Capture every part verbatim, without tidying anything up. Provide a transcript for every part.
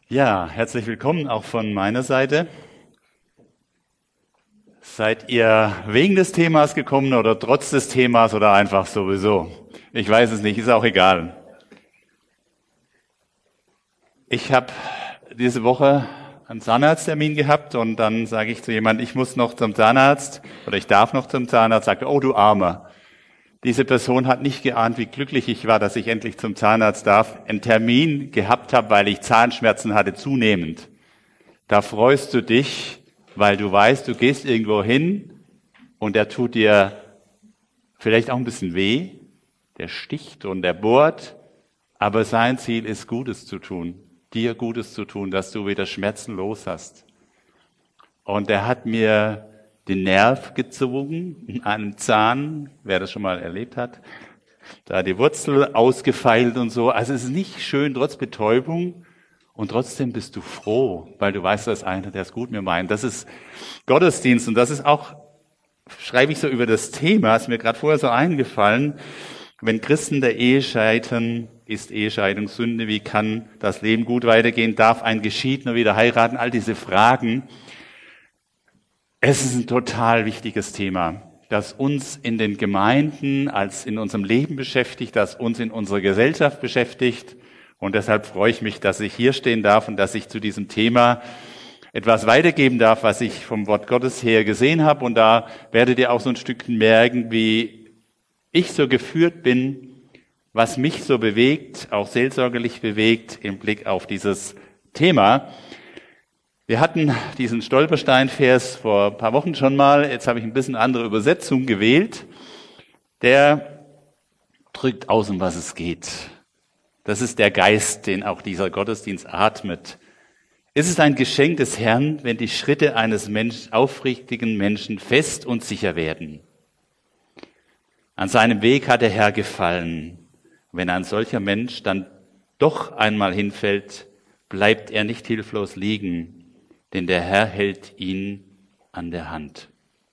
Ja, herzlich willkommen auch von meiner Seite. Seid ihr wegen des Themas gekommen oder trotz des Themas oder einfach sowieso? Ich weiß es nicht, ist auch egal. Ich habe diese Woche einen Zahnarzttermin gehabt und dann sage ich zu jemandem, ich muss noch zum Zahnarzt oder ich darf noch zum Zahnarzt, sagt er, oh du Armer. Diese Person hat nicht geahnt, wie glücklich ich war, dass ich endlich zum Zahnarzt darf, einen Termin gehabt habe, weil ich Zahnschmerzen hatte, zunehmend. Da freust du dich, weil du weißt, du gehst irgendwo hin und der tut dir vielleicht auch ein bisschen weh, der sticht und der bohrt, aber sein Ziel ist, Gutes zu tun, dir Gutes zu tun, dass du wieder Schmerzen los hast. Und er hat mir den Nerv gezogen, in einem Zahn, wer das schon mal erlebt hat, da die Wurzel ausgefeilt und so. Also es ist nicht schön, trotz Betäubung. Und trotzdem bist du froh, weil du weißt, da ist einer, der es gut mit mir meint. Das ist Gottesdienst und das ist auch, schreibe ich so über das Thema, ist mir gerade vorher so eingefallen, wenn Christen der Ehe scheitern, ist Ehescheidung Sünde, wie kann das Leben gut weitergehen, darf ein Geschiedener wieder heiraten, all diese Fragen. Es ist ein total wichtiges Thema, das uns in den Gemeinden als in unserem Leben beschäftigt, das uns in unserer Gesellschaft beschäftigt. Und deshalb freue ich mich, dass ich hier stehen darf und dass ich zu diesem Thema etwas weitergeben darf, was ich vom Wort Gottes her gesehen habe. Und da werdet ihr auch so ein Stückchen merken, wie ich so geführt bin, was mich so bewegt, auch seelsorgerlich bewegt im Blick auf dieses Thema. Wir hatten diesen Stolperstein-Vers vor ein paar Wochen schon mal. Jetzt habe ich ein bisschen andere Übersetzung gewählt. Der drückt aus, um was es geht. Das ist der Geist, den auch dieser Gottesdienst atmet. Es ist ein Geschenk des Herrn, wenn die Schritte eines Mensch, aufrichtigen Menschen fest und sicher werden. An seinem Weg hat der Herr gefallen. Wenn ein solcher Mensch dann doch einmal hinfällt, bleibt er nicht hilflos liegen, denn der Herr hält ihn an der Hand.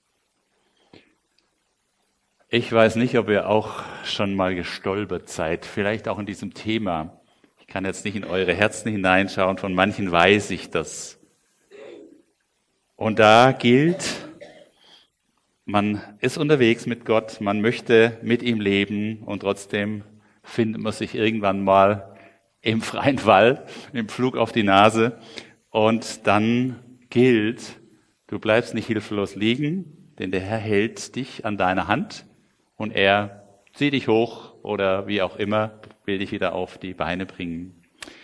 Ich weiß nicht, ob ihr auch schon mal gestolpert seid, vielleicht auch in diesem Thema. Ich kann jetzt nicht in eure Herzen hineinschauen, von manchen weiß ich das. Und da gilt, man ist unterwegs mit Gott, man möchte mit ihm leben und trotzdem findet man sich irgendwann mal im freien Fall, im Flug auf die Nase. Und dann gilt, du bleibst nicht hilflos liegen, denn der Herr hält dich an deiner Hand und er zieht dich hoch oder wie auch immer, will dich wieder auf die Beine bringen.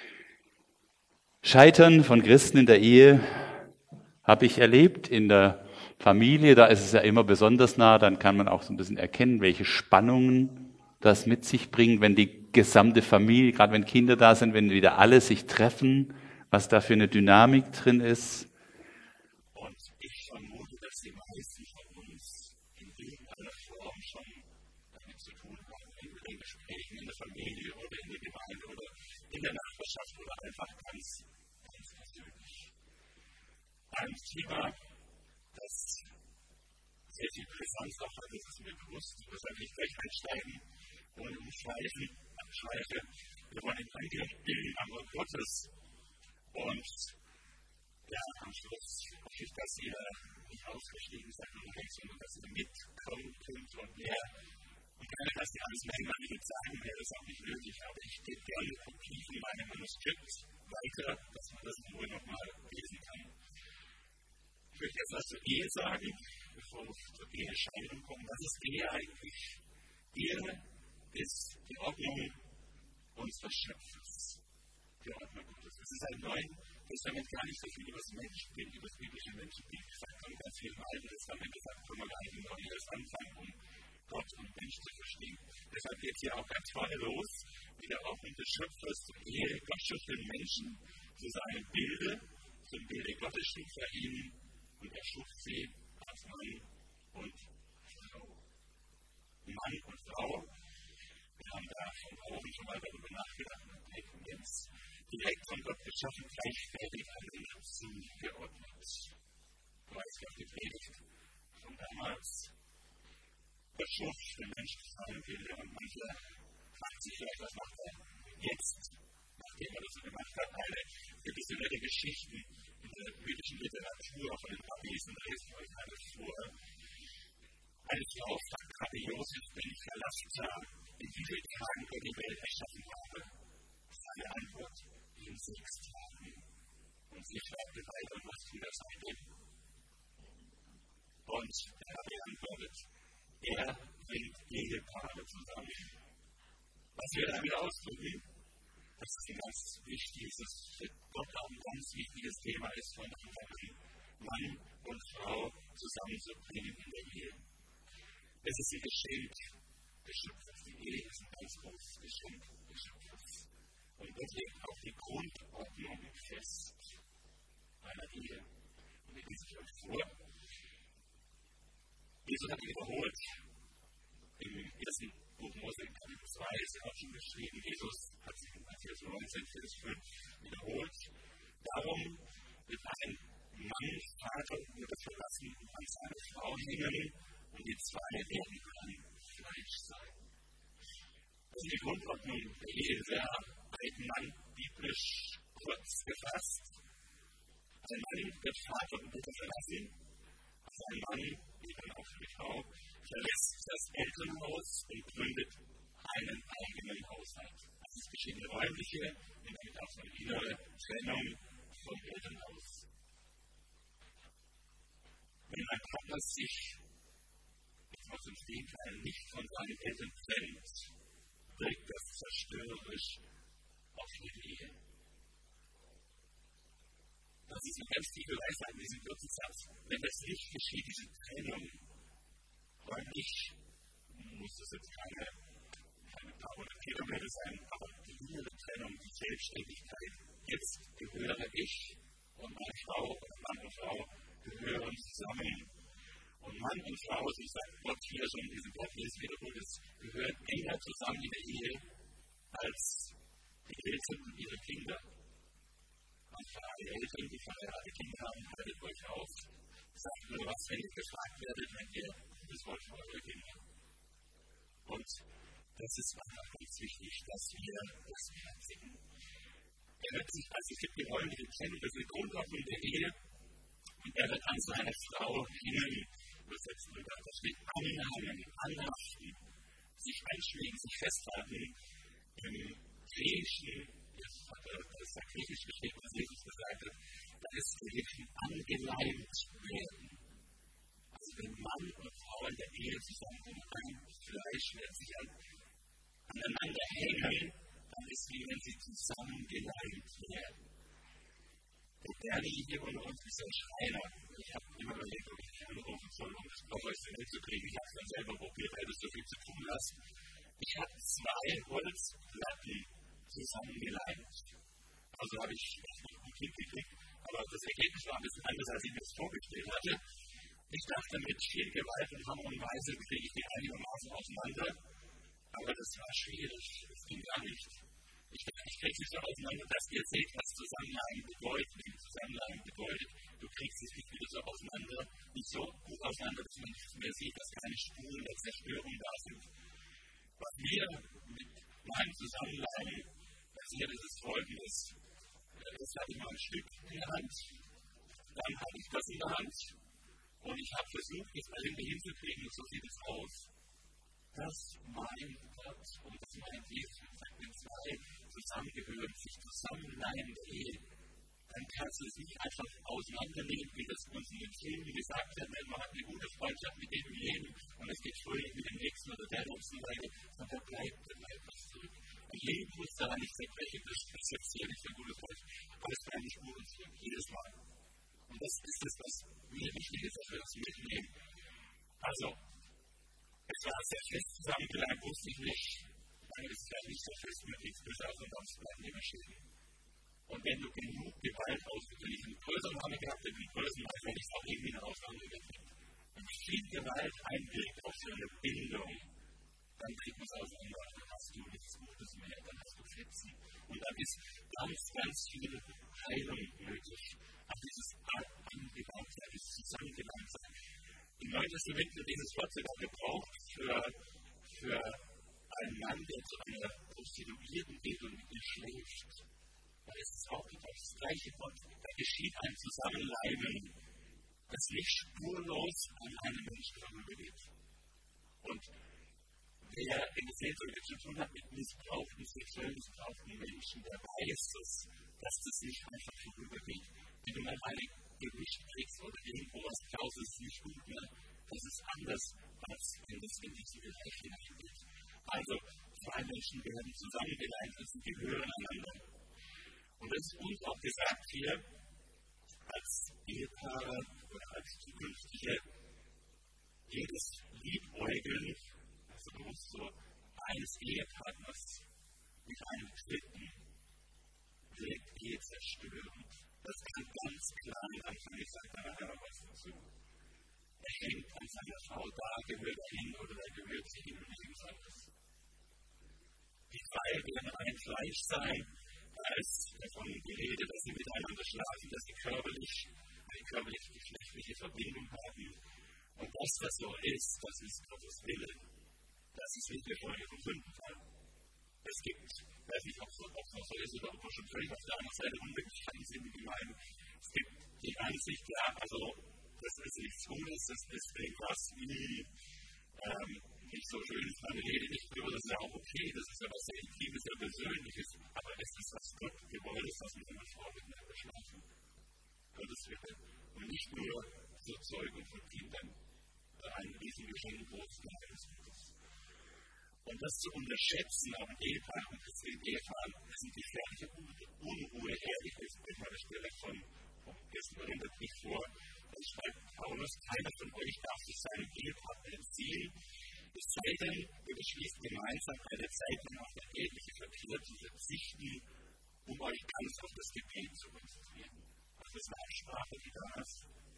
Scheitern von Christen in der Ehe habe ich erlebt in der Familie, da ist es ja immer besonders nah, dann kann man auch so ein bisschen erkennen, welche Spannungen das mit sich bringt, wenn die gesamte Familie, gerade wenn Kinder da sind, wenn wieder alle sich treffen, was da für eine Dynamik drin ist. Und ich vermute, dass die meisten von uns in irgendeiner Form schon damit zu tun haben, in den Gesprächen in der Familie oder in der Gemeinde oder in der Nachbarschaft oder einfach ganz, ganz persönlich. Ein Thema, das sehr viel Brisanz auch hat, das ist mir bewusst, deshalb will ich gleich einsteigen und umschweifen, abschweife. Wir wollen den Angeln am Wort Gottes. Und ja, am Schluss hoffe ich, dass ihr nicht ausgestiegen seid und nicht, sondern dass ihr mitkommen könnt und mehr. Und keine, dass ihr alles mehr immer nicht sagen, wäre das auch nicht nötig. Aber ich gebe gerne Kopie von meinem Manuskript weiter, dass man das in Ruhe nochmal lesen kann. Ich möchte jetzt was zur Ehe sagen, bevor wir zur Ehescheidung kommen. Was ist Ehe eigentlich? Ehe ist die Ordnung unseres Schöpfers. Die Ordnung Gottes. Es ist ein Neuen Testament gar nicht so viel über das Menschenbild, über das biblische Menschenbild gesagt, sondern ganz viel im Alten Testament gesagt, können wir gar nicht immer wieder das anfangen, um Gott und Mensch zu verstehen. Deshalb geht es hier auch ganz vorne los, mit der Ordnung des Schöpfers zur Ehe. Gott schuf den Menschen zu seinem Bilde, zum Bilde Gottes schuf er ihn und er schuf sie als Mann und Frau. Mann und Frau. Wir haben da von oben schon mal darüber nachgedacht, und jetzt direkt von Gott geschaffen, gleichwertig einander zugeordnet. Du weißt, was die Predigt von damals. Gott schuf den Menschen zu seinem Bilde und manche fragt sich vielleicht, was macht er jetzt, nachdem er das so gemacht hat, eine gewisse sechs Tagen und Sicherheit bereit und macht wieder seine. Und der Herr beantwortet, er bringt Ehepaare zusammen. Was wir damit ausdrücken, das ist ein ganz wichtiges, für Gott auch ein ganz wichtiges Thema ist, von Anfang an Mann und Frau zusammenzubringen in der Ehe. Es ist ein Geschenk des Schöpfers. Die Ehe ist ein ganz großes Geschenk des Schöpfers. Und Gott legt auch die Grundordnung fest einer Ehe. Und ich lese euch vor. Jesus hat wiederholt, im ersten Buch Mose, in Kapitel zwei, ist ja auch schon geschrieben, Jesus hat sich in Matthäus neunzehn, Vers fünf wiederholt. Darum wird ein Mann, Vater und Mutter verlassen und an seine Frau hängen, und die zwei werden ein Fleisch sein. Das ist die Grundordnung der Ehe, sehr allgemein biblisch kurz gefasst. Ein Mann wird Vater und Mutter verlassen. Ein Mann, wie dann auch die Frau, verlässt das Elternhaus und gründet einen eigenen Haushalt. Das ist geschieht eine räumliche und damit auch eine innere Trennung vom Elternhaus. Wenn ein Partner sich jetzt mal zum Gegenteil nicht von seinen Eltern trennt, wirkt das zerstörerisch auf die Ehe. Das ist eine ganz tiefe Weisheit in diesem kurzen Satz. Wenn das nicht geschieht, diese Trennung, räumlich muss es jetzt keine, keine paar hundert Kilometer sein, aber die innere Trennung, die Selbstständigkeit, jetzt gehöre ich und meine Frau oder Mann und Frau gehören zusammen. Und Mann und Frau, so sagt Gott hier schon in diesem Wort, ist wiederholt, es gehört enger zusammen in der Ehe als die Eltern und ihre Kinder. Für alle Eltern, die verheiratete Kinder haben, haltet euch auf. Sagt nur was, wenn ihr gefragt werdet, wenn ihr das wollt für eure Kinder. Und das ist einfach ganz wichtig, dass wir das beherzigen. Er wird sich, also es gibt die räumliche Trennung, das ist die Grundordnung der Ehe. Und er wird an seine Frau hängen, übersetzen wir da. Da steht anhangen, anhaften, sich einschmiegen, sich festhalten. Im Griechischen, das ist ja griechisch geschrieben, was Jesus gesagt hat, da ist wirklich angeleimt werden. Also wenn Mann und Frau in der Ehe zusammenkommen, ein Fleisch wird sich an, aneinander hängen, dann ist es wie wenn sie zusammengeleimt werden. Der Bernie hier unter uns ist ein Schreiner. Ich habe immer überlegt, ob ich nicht anrufen soll, um das bei euch hinzukriegen. Ich habe es dann selber probiert, weil das so viel zu tun hast. Ich habe zwei Holzplatten zusammengeleimt. Also habe ich echt nicht gut hingekriegt, aber das Ergebnis war ein bisschen anders, als ich mir das vorgestellt hatte. Ich dachte, mit viel Gewalt und Hammer und Weise kriege ich die einigermaßen auseinander, aber das war schwierig, das ging gar nicht. Ich dachte, ich kriege sie so auseinander, dass ihr seht, was Zusammenleimen bedeutet, wie Zusammenleimen bedeutet. Du kriegst es nicht wieder so auseinander, nicht so gut auseinander, dass man nicht mehr sieht, dass keine Spuren der Zerstörung da sind. Was mir mit meinem Zusammenleimen passiert, ist Folgendes. Das hatte ich mal ein Stück in der Hand, dann hatte ich das in der Hand und ich habe versucht, das irgendwie hinzukriegen und so sieht es aus. Das meint Gott und das meint Jesus. Wenn zwei zusammengehören, sich zusammenleimen in der Ehe, dann kannst du es nicht einfach auseinandernehmen, wie das uns in den Filmen gesagt hat, man hat eine gute Freundschaft mit dem jeden und es geht fröhlich mit dem nächsten oder der nächsten weiter, sondern da bleibt, da bleibt was zurück. Ein Leben muss da nicht zerbrechen, das ist jetzt hier nicht so gute Freundschaft, aber es bleiben Spuren zurück, jedes Mal. Und das ist es, was mir wichtig ist, dass wir das mitnehmen. Also, es war sehr fest zusammengeleimt, wusste ich nicht, weil es ja nicht so fest möglich ist, also sonst bleiben immer Schäden. Und wenn du genug Gewalt ausübst, wenn ich einen größeren Name gehabt hätte, einen größeren, als wenn ich es auch irgendwie nach Ausnahme gekriegt. Wenn viel Gewalt einwirkt auf so eine Bindung, dann kriegt man es auseinander, dann hast du nichts Gutes mehr, dann hast du Fetzen. Und dann ist ganz, ganz viel Heilung nötig. Auch dieses Angewandtsein, dieses Zusammengelangt-Sein. Im Neuen Testament wird dieses Wort sogar gebraucht für, für einen Mann, der zu einer Prostituierten geht und mit ihr schläft. Da ist es auch das gleiche Wort. Da geschieht ein Zusammenleimen, das nicht spurlos an einem Menschen vorübergeht. Und wer in der Seelsorge zu tun hat mit missbrauchten, sexuell missbrauchten Menschen, der weiß, dass dass das nicht einfach vorübergeht. Wenn du mal eine Gerücht kriegst oder irgendwo was glaubst, ist es nicht gut mehr. Das ist anders, als wenn das in diesen Bereich hineingeht. Also, zwei Menschen werden zusammengeleint und sie gehören einander. Und es ist uns auch gesagt hier, als Ehepaare oder als zukünftige, jedes Liebäugeln, also so eines Ehepartners mit einem Dritten, wirkt Ehe zerstörend. Das kann ganz klar am Anfang gesagt werden, da was dazu. Er hängt an seiner Frau, da gehört er hin oder da gehört sie hin und nichts anderes. Die zwei werden ein Fleisch sein, da ist davon die Rede, dass sie miteinander schlafen, dass sie körperlich, eine körperlich-geschlechtliche Verbindung haben. Und das, was so ist, das ist Gottes Wille. Das ist nicht der Folge vom Sündenfall. Es gibt, ich weiß nicht, ob es noch so ist oder ob wir schon völlig auf der anderen Seite unbekannt sind in Gemeinden. Es gibt die Ansicht, ja, also das ist nichts Gutes, das ist irgendwas wie ähm, nicht so schön, ist meine Rede nicht drüber, das ist ja auch okay, das ist ja was sehr Intimes, sehr Persönliches, aber es ist, was Gott gewollt ist, dass wir mit einer Frau miteinander schlafen. Gottes Wille. Und nicht nur zur Zeugung von Kindern, ein Riesengeschenk großes Geheimnis Gottes. Und das zu unterschätzen, auch im Ehepaar und das Ehepaar, das sind gefährliche Unruhe, herrlich ist, wenn man die Stelle von gestern erinnert mich vor, es schreibt Paulus, keiner von euch darf sich seinem Ehepartner entziehen, es sei denn, wir beschließen gemeinsam eine Zeit lang auf das eheliche Verkehr zu verzichten, um euch ganz auf das Gebet zu konzentrieren. Das ist eine Sprache, die da ist.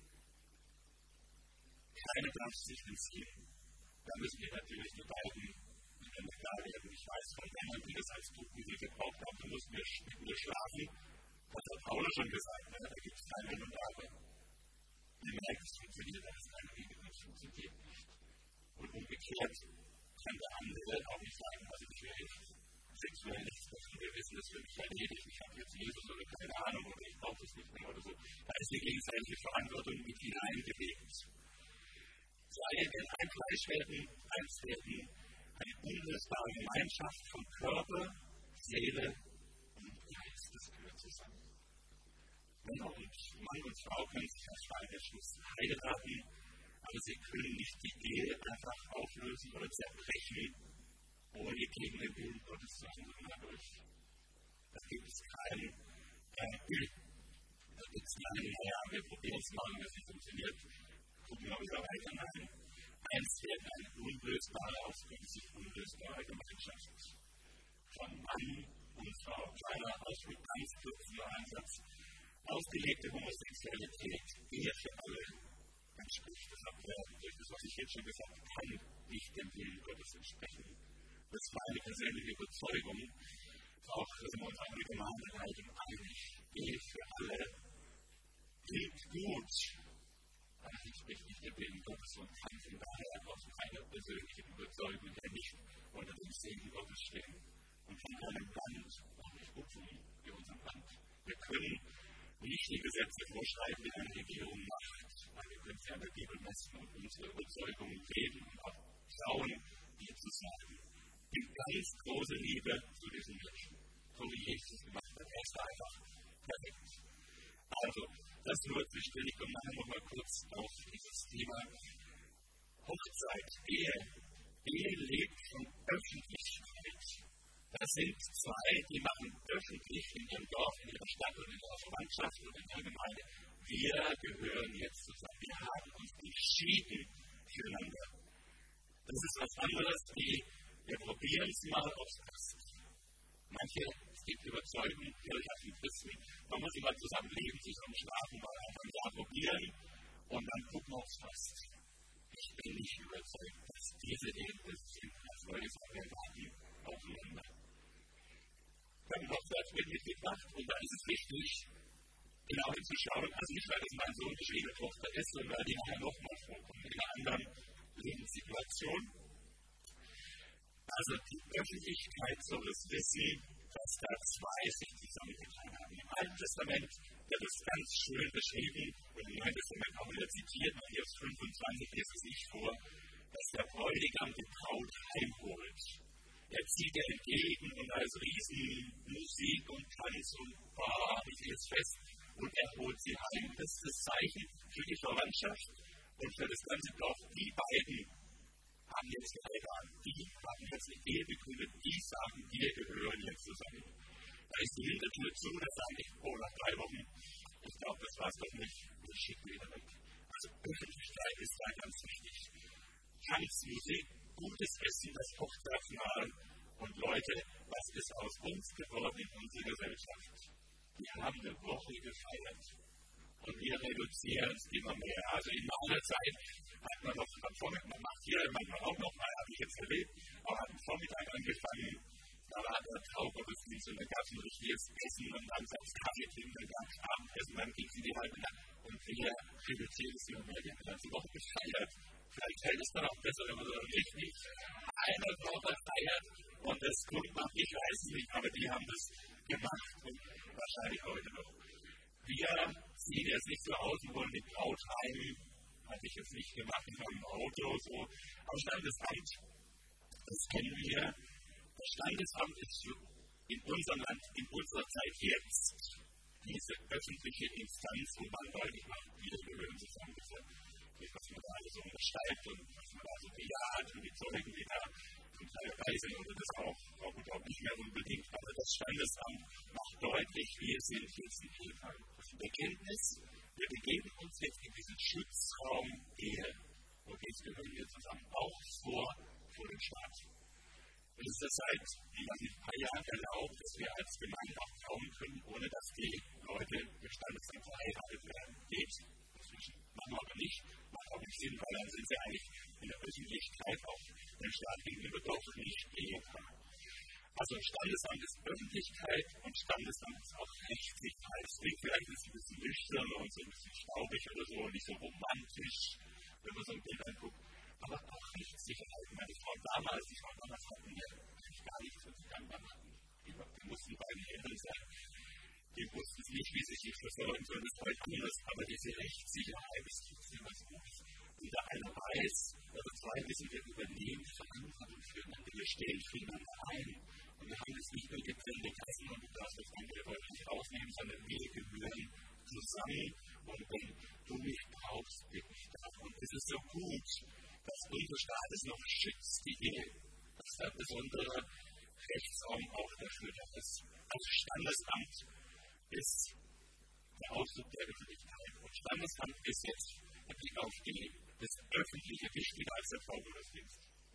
Keiner darf sich entziehen. Da müssen wir natürlich die beiden miteinander klar werden. Ich weiß von Männern, die das als Tugendmittel gebraucht haben, da müssen wir mit mir schlafen. Das hat Paulus schon gesagt, ne? Da gibt es kein Wenn und Aber. Ihr merkt, es funktioniert, aber es ist keine Regel, es funktioniert nicht. Und umgekehrt kann der andere auch nicht sagen, also ich will sexuell nichts machen, wir wissen, das wird mich erledigt, ich habe jetzt Jesus oder keine Ahnung oder ich brauche das nicht mehr oder so. Da ist die gegenseitige Verantwortung mit hineingelegt. Sei denn ein Fleisch werden, eins werden, eine unlösbare Gemeinschaft von Körper, Seele und Geist, das gehört zusammen. Männer und Mann und Frau können sich als Schweineschluss heiraten, aber sie können nicht die Ehe einfach auflösen oder zerbrechen, ohne gegen den Willen Gottes zu handeln dadurch. Da gibt es kein äh, Bild. Da gibt es kein, naja, wir probieren es mal, wenn es nicht funktioniert, gucken wir wieder weiter. Nein. Eins wird eine unlösbare, ausgänzlich unlösbare Gemeinschaft. Von Mann und Frau, kleiner Ausflug, ganz kürzender Einsatz. Ausgelegte Homosexualität, Ehe für alle, entspricht. Das hat ja, durch das, was ich jetzt schon gesagt habe, kann nicht dem Willen Gottes entsprechen. Das war eine persönliche Überzeugung. Auch sind wir uns auch in der Gemeindeleitung einig. Ehe für alle klingt gut, aber es entspricht nicht dem Willen Gottes und kann von daher aus meiner persönlichen Überzeugung her nicht unter dem Segen Gottes stehen. Und von einem Land auch nicht gut für unserem Land. Wir können nicht die Gesetze vorschreiben, die eine Regierung macht, weil wir können sie an der Bibel messen und unsere Überzeugungen reden und auch schauen, ihr zu sagen. Die ganz große Liebe zu diesen Menschen, so wie Jesus gemacht hat, er ist einfach perfekt. Also, das nur zwischendurch und machen wir mal kurz auf dieses Thema Hochzeit, Ehe. Ehe lebt von Öffentlichkeit. Das sind zwei, die machen öffentlich in ihrem Dorf, in ihrer Stadt und in ihrer Verwandtschaft und in ihrer Gemeinde. Wir gehören jetzt zusammen. Wir haben uns entschieden füreinander. Das ist was anderes, wie wir probieren es mal, ob es passt. Manche, es gibt Überzeugungen, kirchlichen Christen, man muss immer zusammen leben, zusammen schlafen, mal einfach ein Jahr probieren und dann gucken, ob es passt. Ich bin nicht überzeugt, dass diese Ehe sind, als wollte ich sagen, wir warten aufeinander. Wir haben Hochzeit mitgebracht und da ist es wichtig, genau hinzuschauen, also nicht, weil es mein Sohn geschriebene Tochter ist, sondern weil die nachher nochmal vorkommen in einer anderen Lebenssituation. Also die Öffentlichkeit soll es wissen, dass da zwei sich zusammengetan haben. Im Alten Testament wird es ganz schön beschrieben und im Neuen Testament auch wieder zitiert, Matthäus fünfundzwanzig lese es nicht vor, dass der Bräutigam die Braut heimholt. er zieht er entgegen und da ist Riesenmusik und Tanz und boah, wie vieles fest und er holt sie heim. Das ist das Zeichen für die Verwandtschaft und für das ganze Dorf. Die beiden haben jetzt geheiratet, die haben jetzt eine Ehe begründet, die sagen, wir gehören jetzt zusammen. Da ist die Hintertür zu, da sage ich, oh, nach drei Wochen, ich glaube, das war es doch nicht, ich schicke wieder weg. Also Öffentlichkeit ist da ganz wichtig. Tanz, Musik, gutes Essen, das Hochzeitsmahl und Leute, was ist aus uns geworden in unserer Gesellschaft? Wir haben eine Woche gefeiert und wir reduzieren es immer mehr. Also in meiner Zeit hat man noch am Vormittag, man macht hier manchmal auch noch mal, habe ich jetzt erlebt, aber hat am Vormittag angefangen, da war der Traugottesdienst und da gab es ein richtiges Essen und dann gab es Kaffee trinken, dann gab es Abendessen, dann ging es in die halbe Nacht und wir reduzieren es immer mehr. Wir haben die ganze Woche gefeiert. Vielleicht hält es dann auch besser, wenn man so richtig eine Woche feiert und das gut macht. Ich weiß es nicht, aber die haben das gemacht und wahrscheinlich heute noch. Wir sehen jetzt nicht so aus und wollen die Braut heim. Hatte ich jetzt nicht gemacht in meinem Auto, so. Aber Standesamt, das kennen wir. Das Standesamt ist in unserem Land, in unserer Zeit jetzt, diese öffentliche Instanz, wo man deutlich macht, wir gehören zusammen. Was man da alles so unterschreibt und was man da so bejaht und die Zeugen, die da zum Teil dabei sind oder das auch, auch und auch nicht mehr unbedingt. Aber das Standesamt macht deutlich, wir sind jetzt ein Ehepaar. Das ist ein Bekenntnis, wir begeben uns jetzt in diesen Schutzraum Ehe. Und jetzt gehören wir zusammen auch vor, vor dem Staat. Und es ist seit ein paar Jahren erlaubt, dass wir als Gemeinde auch trauen können, ohne dass die Leute durch Standesamt verheiratet werden. Geht. Machen wir aber nicht, macht auch nicht Sinn, weil dann sind sie eigentlich in der Öffentlichkeit auch dem Staat gegenüber doch nicht Ehepaar. Also Standesamt ist Öffentlichkeit und Standesamt ist auch Rechtssicherheit. Das klingt vielleicht ein bisschen nüchtern und so ein bisschen staubig oder so, nicht so romantisch, wenn man so ein Bild anguckt. Aber auch Rechtssicherheit. Meine Frau damals, die Frau damals hatten wir eigentlich gar nichts, was sie dann hatten. Die mussten bei den Eltern sein. Die wussten es nicht, wie sich die versorgen sollen, das ist heute anders, aber diese Rechtssicherheit ist trotzdem was Gutes. Und da einer weiß, oder zwei wissen, wir übernehmen Verantwortung füreinander, wir stehen füreinander ein. Und wir haben jetzt nicht nur getrennte Kassen und du darfst das andere heute nicht rausnehmen, sondern wir gehören zusammen. Und wenn du mich brauchst, bin ich da. Und es ist so gut, dass unser Staat es noch schützt, die Ehe. Dass da ein besonderer Rechtsraum auch dafür da ist. Also Standesamt ist der Ausdruck der Öffentlichkeit. Und Standesamt ist jetzt mit Blick auf die, das Öffentliche wichtiger als der Traugottesdienst.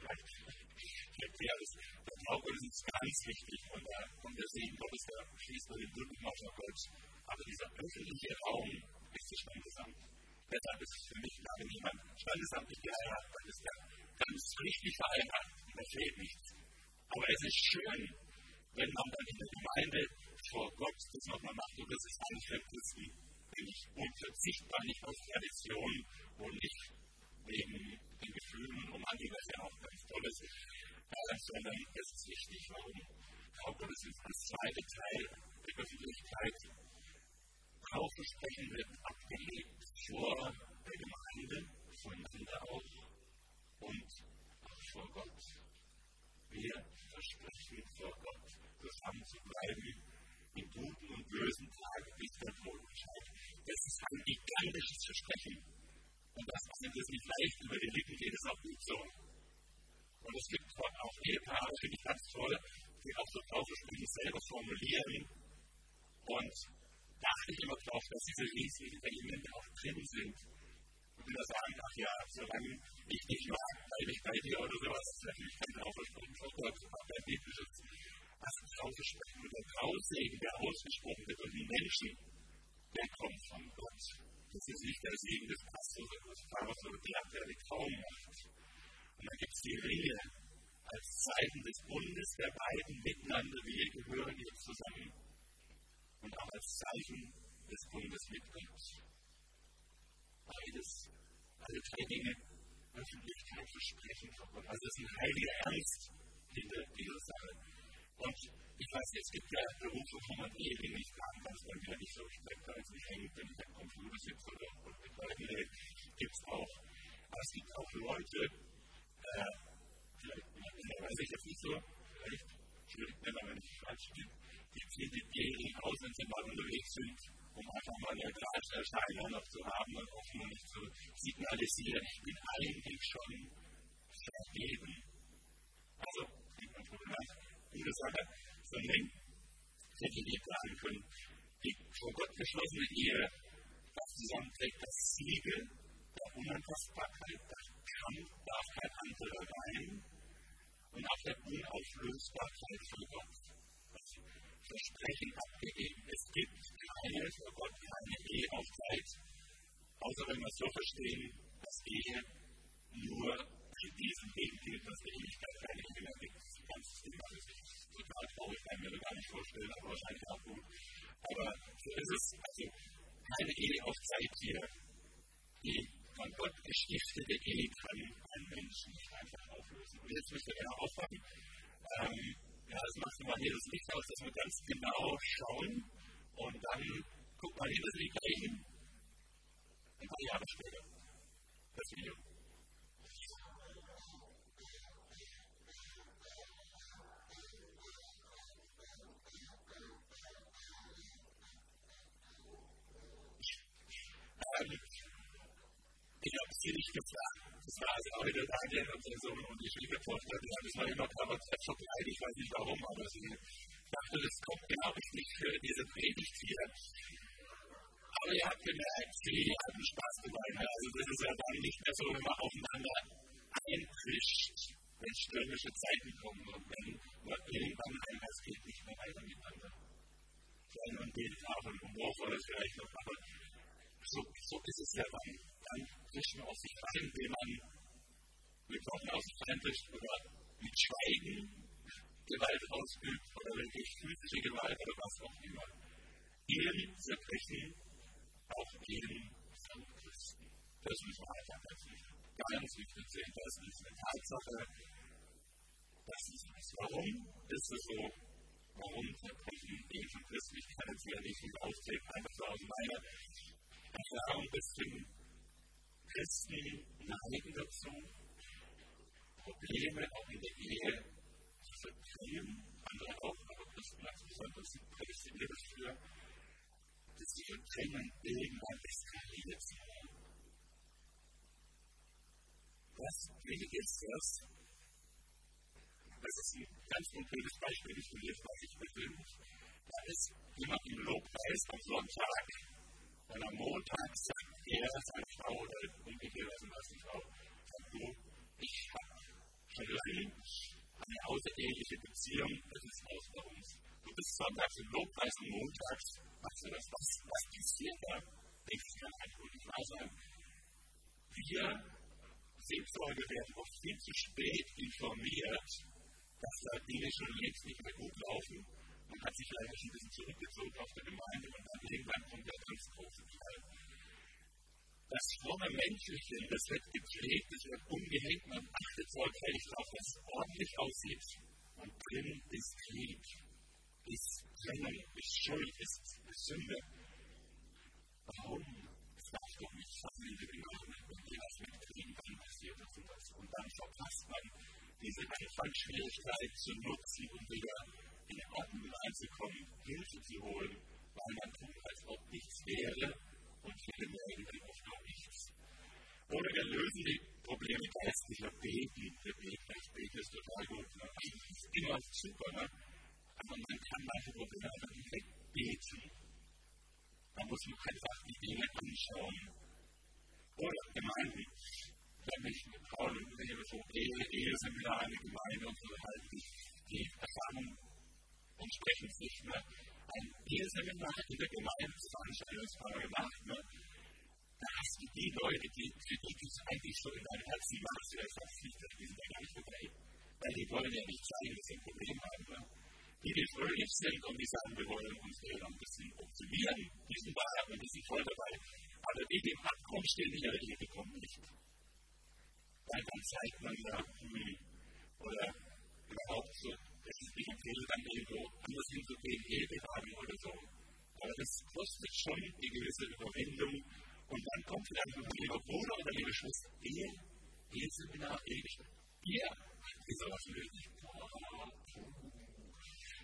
Ich erkläre das. Der Traugottesdienst ist ganz wichtig und der, und der Segen Gottes, der schließt man den Rücken auf Gott. Aber dieser öffentliche Raum ist das Standesamt. Deshalb ist es für mich klar, wenn jemand standesamtlich geheiratet hat, ist er ganz richtig verheiratet und da fehlt nichts. Aber es ist schön, wenn man dann in der Gemeinde vor Gott das nochmal macht, und das ist eigentlich für Christen nämlich unverzichtbar, nicht aus Tradition und nicht wegen den Gefühlen um andere, was ja auch ganz toll ist, äh, sondern es ist wichtig, warum Traugottesdienst als zweiter Teil der Öffentlichkeit Taufversprechen wird abgelegt vor der Gemeinde, voneinander auch und auch vor Gott. Wir versprechen vor Gott, zusammen zu bleiben, in guten und bösen Tagen bis der Tod entscheidet. Das ist ein gigantisches Versprechen. Und das ist es nicht leicht, über die Lippen geht es auch gut so. Und es gibt auch Ehepaare, finde ich ganz toll, die auch so Taufversprechen selber formulieren. Und da achte ich immer drauf, dass diese riesigen Elemente auch drin sind. Und wieder sagen, ach ja, solange ich dich mag, bleibe ich bei dir oder sowas, das ist natürlich kein Taufversprechen vor Gott, aber ein biblisches Taufversprechen und der Trausegen, der ausgesprochen wird und die Menschen, der kommt von Gott. Das ist nicht der Segen des Pastors oder des Pfarrers oder der, der die Trauung macht. Und dann gibt es die Ringe als Zeichen des Bundes der beiden miteinander, wir gehören jetzt zusammen. Und auch als Zeichen des Bundes mit Gott. Beides, alle drei Dinge, Öffentlichkeit, Versprechen von Gott. Also es ist ein heiliger Ernst hinter dieser Sache. Und ich weiß, es gibt ja Berufe, wo man Ehe nicht machen kann, weil wir nicht so steckt, da ist nicht hängt, wenn ich am Computer sitze oder mit Leuten rede, gibt es auch. Aber es gibt auch Leute, äh, vielleicht weiß ich jetzt nicht so, mehr noch zu haben und auch nur nicht zu signalisieren, ich bin eigentlich schon vergeben. Also, gute Sache, sondern hätte ich sagen können, die vor Gott geschlossene Ehe, das zusammenträgt das Siegel der Unantastbarkeit, da kann, darf kein anderer rein und auch der Unauflösbarkeit von Gott. Das Versprechen abgegeben. Es gibt keine, vor Gott keine Ehe auf Zeit, außer wenn wir es so verstehen, dass Ehe nur in diesem Leben gilt, dass die Ewigkeit keine Ehe mehr gibt. Das ist ein ganzes Thema, das ist total traurig, kann ich mir gar nicht vorstellen, aber wahrscheinlich auch gut. Aber so ist es, also keine Ehe auf Zeit hier. Die von Gott gestiftete Ehe kann einen Menschen nicht einfach auflösen. Und jetzt müsst ihr ja aufwachen. Ähm, ja, das macht mal hier das Licht aus, dass wir ganz genau schauen und dann guckt mal hinter die Gleichen ein paar Jahre später. Das Video. Ich habe sie nicht gefragt. Das war also auch wieder Daniel und sein Sohn und die Schwiegertochter. Die haben es mal immer aber verbreitet. Ich weiß nicht warum, aber sie dachte, das kommt genau richtig für diese Predigt hier. Aber ihr habt gemerkt, sie hatten Spaß dabei. Also das ist ja dann nicht mehr so, wenn man aufeinander einfrischt, wenn stürmische Zeiten kommen und wenn man irgendwann ein, es geht nicht mehr weiter miteinander. Sondern man geht auch in Humor oder vielleicht noch, aber So, so ist es ja dann. Dann frischen wir auf sich rein, indem man mit Worten auf sich reinfrischt oder mit Schweigen Gewalt ausübt oder wirklich physische Gewalt oder was auch immer. Ehen zerbrechen, auch Ehen von Christen. Das müssen wir einfach ganz wichtig, ganz wichtig sehen. Das ist eine Tatsache. Das ist es. Warum ist es so? Warum zerbrechen Ehen von Christen? Ich kann jetzt hier nicht viel aufzählen, einfach so aus meiner Erfahrung, dass die Christen neigen dazu, Probleme auch in der Ehe zu vertreiben, andere auch, aber Christen als besonders sind prädestiniert dafür, dass die Vertrennung irgendwann eskaliert. Was wichtig ist, das, das ist ein ganz konkretes Beispiel, das ich jetzt weiß, ich persönlich, da ist jemand im Lobpreis am Sonntag. Und am Montag sagt er seine Frau oder umgekehrt, also was die Frau sagt, du, ich habe schon lange eine außereheliche Beziehung, das ist aus bei uns. Du bist sonntags im Lobpreis und montags machst du das. Was, was passiert da? Das kann eigentlich wohl nicht wahr sein. Wir Seelsorge werden oft viel zu spät informiert, dass da Dinge schon längst nicht mehr gut laufen. Man hat sich leider schon ein bisschen zurückgezogen auf der Gemeinde und dann irgendwann kommt der ganz große Fall. Das fromme Menschliche, das wird gepflegt, das wird umgehängt, man achtet sorgfältig darauf, dass es ordentlich aussieht. Und drin ist Krieg, ist Trennung, ist Schuld, ist Sünde. Warum? Das darf doch nicht Familie gemacht, wenn das mit Krieg dann passiert ist und das. Und dann verpasst man diese Anfangsschwierigkeit zu nutzen, um wieder in die Ordnung reinzukommen, Hilfe zu holen, weil man tut, als ob nichts wäre und viele merken oft auch nichts. Oder wir lösen die Probleme geistlicher Beten. Wir beten, das Beten ist total gut. Ne? Das ist immer super, ne? Aber man kann manche Probleme einfach nicht wegbeten. Man muss nur einfach die Dinge anschauen. Oder Gemeinden. Wenn ich mit Paul und Lebe so Ehe, Eheseminar, eine Gemeinde und so halten, die Erfahrung und sprechen sich, ne, ein Eheseminar in der Gemeinde zu veranstalten, das haben wir gemacht, ne, da hast du die Leute, die für die du es eigentlich so in deinem Herzen machst, die einfach nicht, die sind ja gar nicht vorbei, weil die wollen ja nicht zeigen, dass sie ein Problem haben, ne. Die, die fröhlich sind und die sagen, wir wollen uns hier ein bisschen optimieren, die sind da und die sind voll dabei, aber die, die im Abgrund stehen, die ihre Ehe bekommen nicht. Weil dann zeigt man da, hm, oder überhaupt so, ich empfehle dann irgendwo anders hinzugehen, Ehe haben oder so. Aber das kostet schon die gewisse Überwindung. Und dann kommt vielleicht noch ein lieber Bruder oder eine liebe Schwester. Ehe, Eheseminar, Ehe. Ihr habt sowas nötig.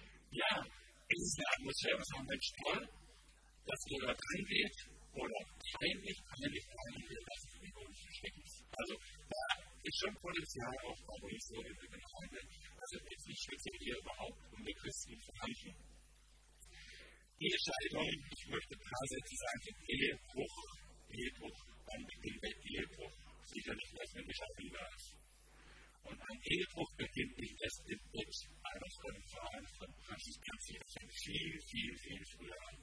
Ja, es ist eine Atmosphäre, was auch Mensch toll, dass ihr da dran geht oder Heimlich, heimlich, heimlich, das ist die Wunsch verstecken. Also, da ist schon Potenzial auch bei uns so in der Gemeinde. Also, jetzt nicht speziell hier überhaupt unter Christen vorhanden. Die Entscheidung, ich möchte ein paar Sätze sagen, Ehebruch, Ehebruch, wann beginnt der Ehebruch? Sicherlich erst, wenn die Scheidung da ist. Und ein Ehebruch beginnt nicht erst im Bett einer fremden Frau, einer fremden Frau. Das kann sich schon viel, viel, viel früher an.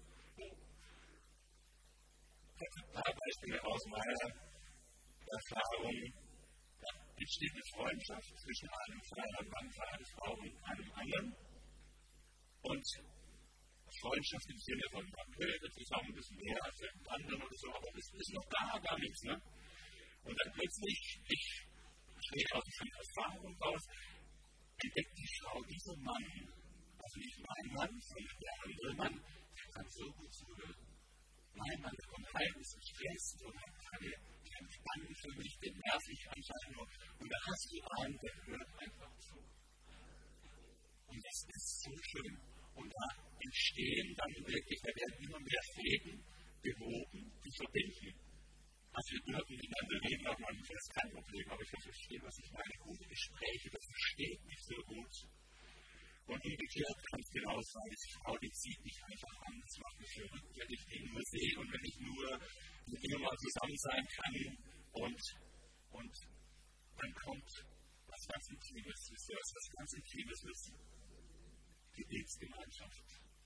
Ein paar Beispiele aus meiner Erfahrung. Da entsteht eine Freundschaft zwischen einem kleinen Mann, einer Frau und einem anderen. Und Freundschaft im Sinne von, man gehört zusammen ein bisschen mehr als den anderen oder so, aber es ist noch da gar nichts. Ne? Und dann plötzlich, ich rede aus meiner Erfahrung raus, entdeckt die Frau diesen Mann, also nicht mein Mann, sondern der andere Mann, der kann so gut zuhören. Mein Mann, der kommt heim, ist gestresst und hat keine, keine Spannung für mich, den nerv ich anscheinend nur. Und da hast du einen, der hört einfach zu. Und das ist so schön. Und da entstehen dann wirklich, da werden immer mehr Fäden gewoben, die verbinden. Also wir dürfen miteinander reden, aber man ist kein Problem, aber ich verstehe, was ich meine. Gute Gespräche, das versteht mich so gut. Und umgekehrt kann es genau sein, die Frau, die zieht mich einfach an, das macht mich verrückt, wenn ich den nur sehe und wenn ich nur mit ihr mal zusammen sein kann. Und, und dann kommt was ganz Intimes, wisst ihr, was das ganz Intimes ist? Gebetsgemeinschaft.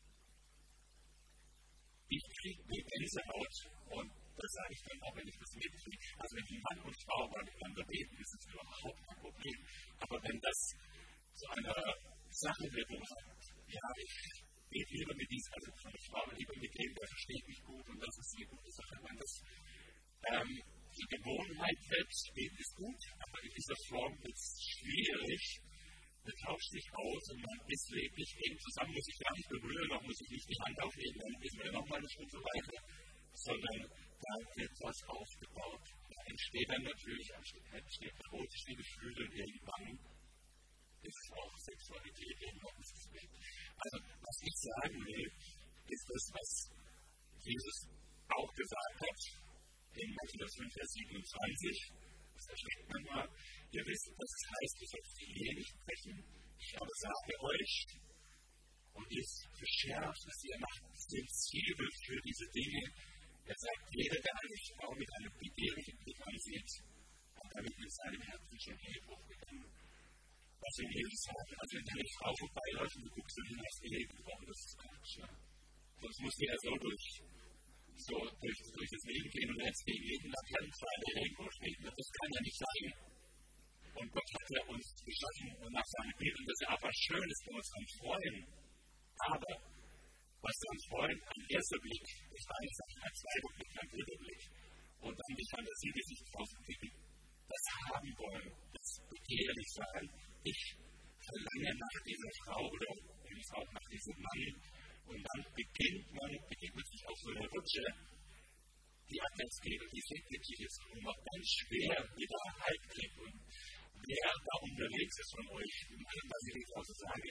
Ich kriege eine Gänsehaut und das sage ich dann auch, wenn ich das mitkriege. Also wenn die Mann und Frau mal miteinander beten, ist es überhaupt kein Problem. Aber wenn das zu einer Sache wird, wo man sagt, ja, ich bete lieber mit diesem, also von der Frau lieber mit dem, der versteht mich gut und das ist eine gute Sache. Wenn das ähm, die Gewohnheit selbst beten ist gut, aber in dieser Form wird es schwierig. Man tauscht sich aus und man ist wirklich eng zusammen, muss ich gar nicht berühren, noch muss ich nicht die Hand auflegen, dann ist mir noch mal eine Stunde weiter, sondern da wird was aufgebaut. Da entsteht dann natürlich, entsteht erotische Gefühle und irgendwann ist auch Sexualität irgendwann ins Weg. Also, was ich sagen will, ist das, was Jesus auch gesagt hat, in Matthäus fünf, Vers siebenundzwanzig. Das erschreckt man mal. Ihr wisst, was es heißt, ihr sollt die Ehe nicht brechen. Ich aber sage euch, und ihr verschärft, was ihr macht, sensibel für diese Dinge. Er sagt, jeder, der eine Frau mit einem begehrlichen Blick ansieht, hat damit in seinem Herzen schon Ehebruch begangen. Was wir Jesus sagen, also wenn eine Frau vorbeiläuft und du guckst hin, hast du Ehebruch, das ist Quatsch. Ne? Sonst muss die ja so durch, so durch, durch das Leben gehen und jetzt gegen jeden Laternenpfeil der Ehebruch steht. Das kann ja nicht sein. Und Gott hat ja uns geschaffen und nach seinem Bild, und das ist ja auch was Schönes, wo wir uns dran freuen. Aber was wir uns freuen, ein erster Blick, ist eine Sache, ein zweiter Blick, ein dritter Blick. Und dann die Fantasie, die sich drauf entwickelt. Das haben wollen, das begehrlich sein. Ich verlange nach dieser Frau oder auch nach diesem Mann. Und dann beginnt man, beginnt man sich auf so eine Rutsche, die Abwärtsgeber, die sehr glücklich ist und noch ganz schwer wieder Halt kriegt. Und wer da unterwegs ist von euch, was ich jetzt auch so sage,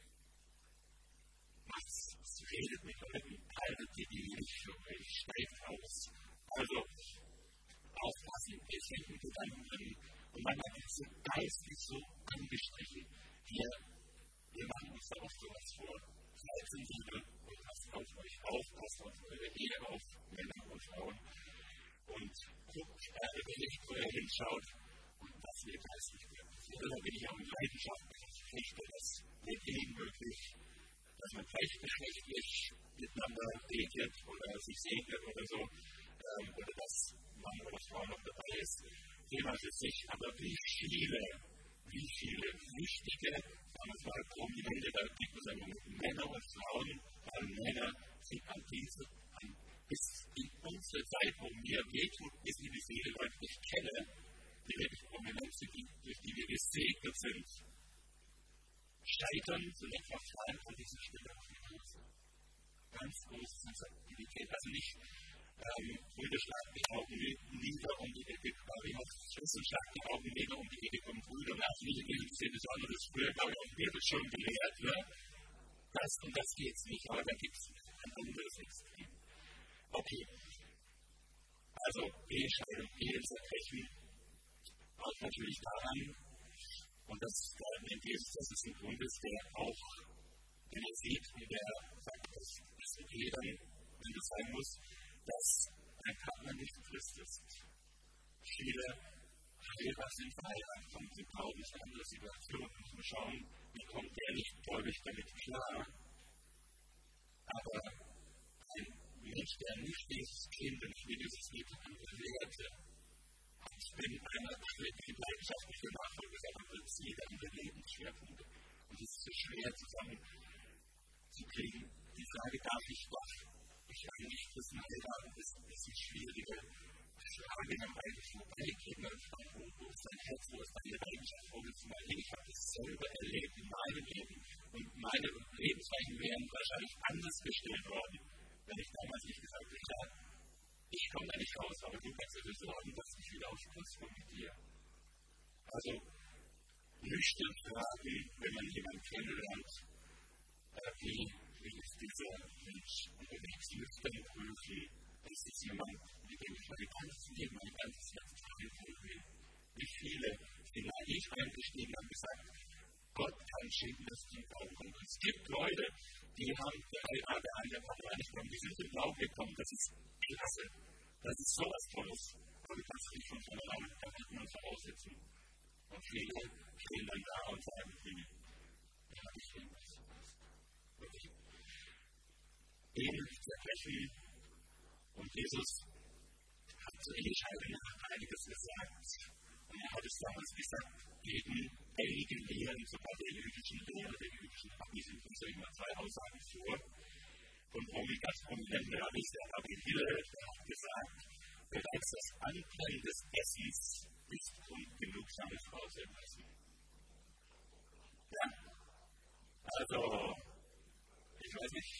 was redet mit Leuten, haltet die Dinge nicht für euch, steigt aus. Also, aufpassen, wir schenken Gedanken drin. Und manchmal ist es geistig so angestrichen. Hier, wir machen uns da oft sowas vor. Seid sensibel und passt auf euch auf, passt auf eure Ehe auf, Männer und Frauen. Und guckt, äh, überlegt, wo ihr hinschaut und was ihr geistig wird. Da bin ich auch in Leidenschaft, ich richte das mit ihnen möglich, dass man gleichgeschlechtlich miteinander redet oder sich segnet oder so, ähm, oder dass Mann oder Frau noch dabei ist. Thema für sich, aber wie viele, wie viele wichtige, sagen wir mal, Prominente, da gibt es immer Männer und Frauen, weil Männer sind an diese, an, bis in unsere Zeit, wo mir wehtut, bis in die Seele Leute nicht kenne, die wirklich prominent sind, durch die wir gesegnet sind, scheitern, so etwa fallen an dieser Stelle auf die Hose. Ganz große Sensibilität, also nicht Ähm, Brüder schlagen die Augen nieder um die Ecke, Schwestern schlagen die Augen nieder um die Ecke vom Brüder, und also nicht in dem Sinne, sondern das früher, glaube ich, auch Bibel schon gelehrt, ne? Das und das geht es nicht, aber da gibt es ein anderes Extrem. Okay. Also Ehescheidung, Ehen zerbrechen, auch natürlich daran, und das nennt Jesus, dass es ein Grund ist, der auch, wenn er sieht, wie der sagt, dass es mit jedem, wenn das sein muss, dass ein Partner nicht Christ ist. Viele Lehrer sind verheiratet, kommen sie brauchen nicht eine andere Situation, müssen wir schauen, wie kommt der nicht gläubig damit klar. Aber ein Mensch, der nicht dieses Kind und nicht dieses Lied lehrte, ich bin einer, die leidenschaftliche Nachfolger ist aber Ziel der Lebensschwerpunkte. Und es ist so schwer zusammenzukriegen. Die Frage, darf ich doch ich kann nicht wissen, heiraten, ist, ist eine schwierige Frage am eigentlich vorbeigehen. Wo ist dein Herz, wo ist deine Leidenschaft, wo willst du mal hin? Ich habe das selber erlebt in meinem Leben. Und meine Lebensweichen wären wahrscheinlich anders gestellt worden, wenn ich damals nicht gesagt hätte, ja, ich komme da nicht raus, aber du kannst dafür sorgen, dass ich wieder auf Kurs komme mit dir. Also, nüchtern fragen, wenn man jemanden kennenlernt, äh, wie, wie ist dieser Mensch unterwegs, nüchtern prüfen, ist es jemand, mit dem ich mein ganzes Leben, mein ganzes Herz teilen will. Wie viele sind naiv eingestiegen und haben gesagt, Gott kann schenken, dass die Glauben kommen. Es gibt Leute, die haben gerade an der Partei nicht kommen, die sind im Glauben gekommen, das ist klasse. Das ist sowas Tolles. Aber du kannst nicht von vornherein erwarten und voraussetzen. Und viele stehen dann da und sagen, wie, ja, ich will was. Okay. Ehen zerbrechen. Und Jesus hat zur Ehescheidung einiges gesagt. Und er hat es damals gesagt, gegen einige Lehren, sogar der jüdischen Lehre, der jüdischen Rabbi sind uns immer zwei Aussagen vor. Und Romy ganz prominent, der Rabbi ist der Rabbi Hillel, der hat gesagt, bereits das Anbrennen des Essens ist Grund genug, seine Frau zu lassen. Ja, also, ich weiß nicht,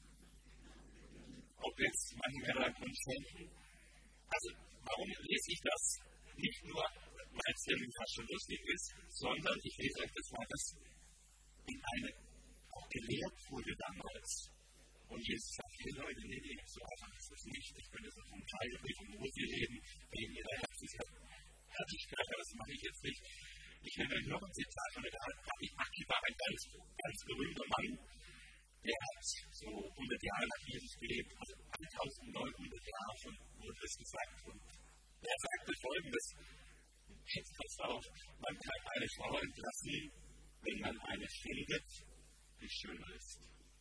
ob jetzt manche Männer Grund schenken. Also, warum lese ich das? Nicht nur, weil es irgendwie fast schon lustig ist, sondern ich lese euch das mal, das in eine auch gelehrt wurde damals. Und Jesus sagt, hey Leute, nee, nee, so einfach ist es nicht. Ich könnte so vom Teil von Mose reden, wegen ihrer Herzlichkeit, aber das mache ich jetzt nicht. Ich nenne euch noch ein Zitat von der Rabbi Akiba, ein ganz, ganz berühmter Mann. Der hat so hundert Jahre nach Jesus gelebt, also eintausendneunhundert Jahre schon wurde es gesagt. Und er sagte Folgendes: Jetzt pass auf, man kann eine Frau entlassen, wenn man eine findet, die schöner ist.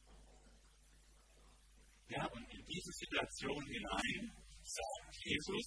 Ja, und in diese Situation hinein sagt Jesus,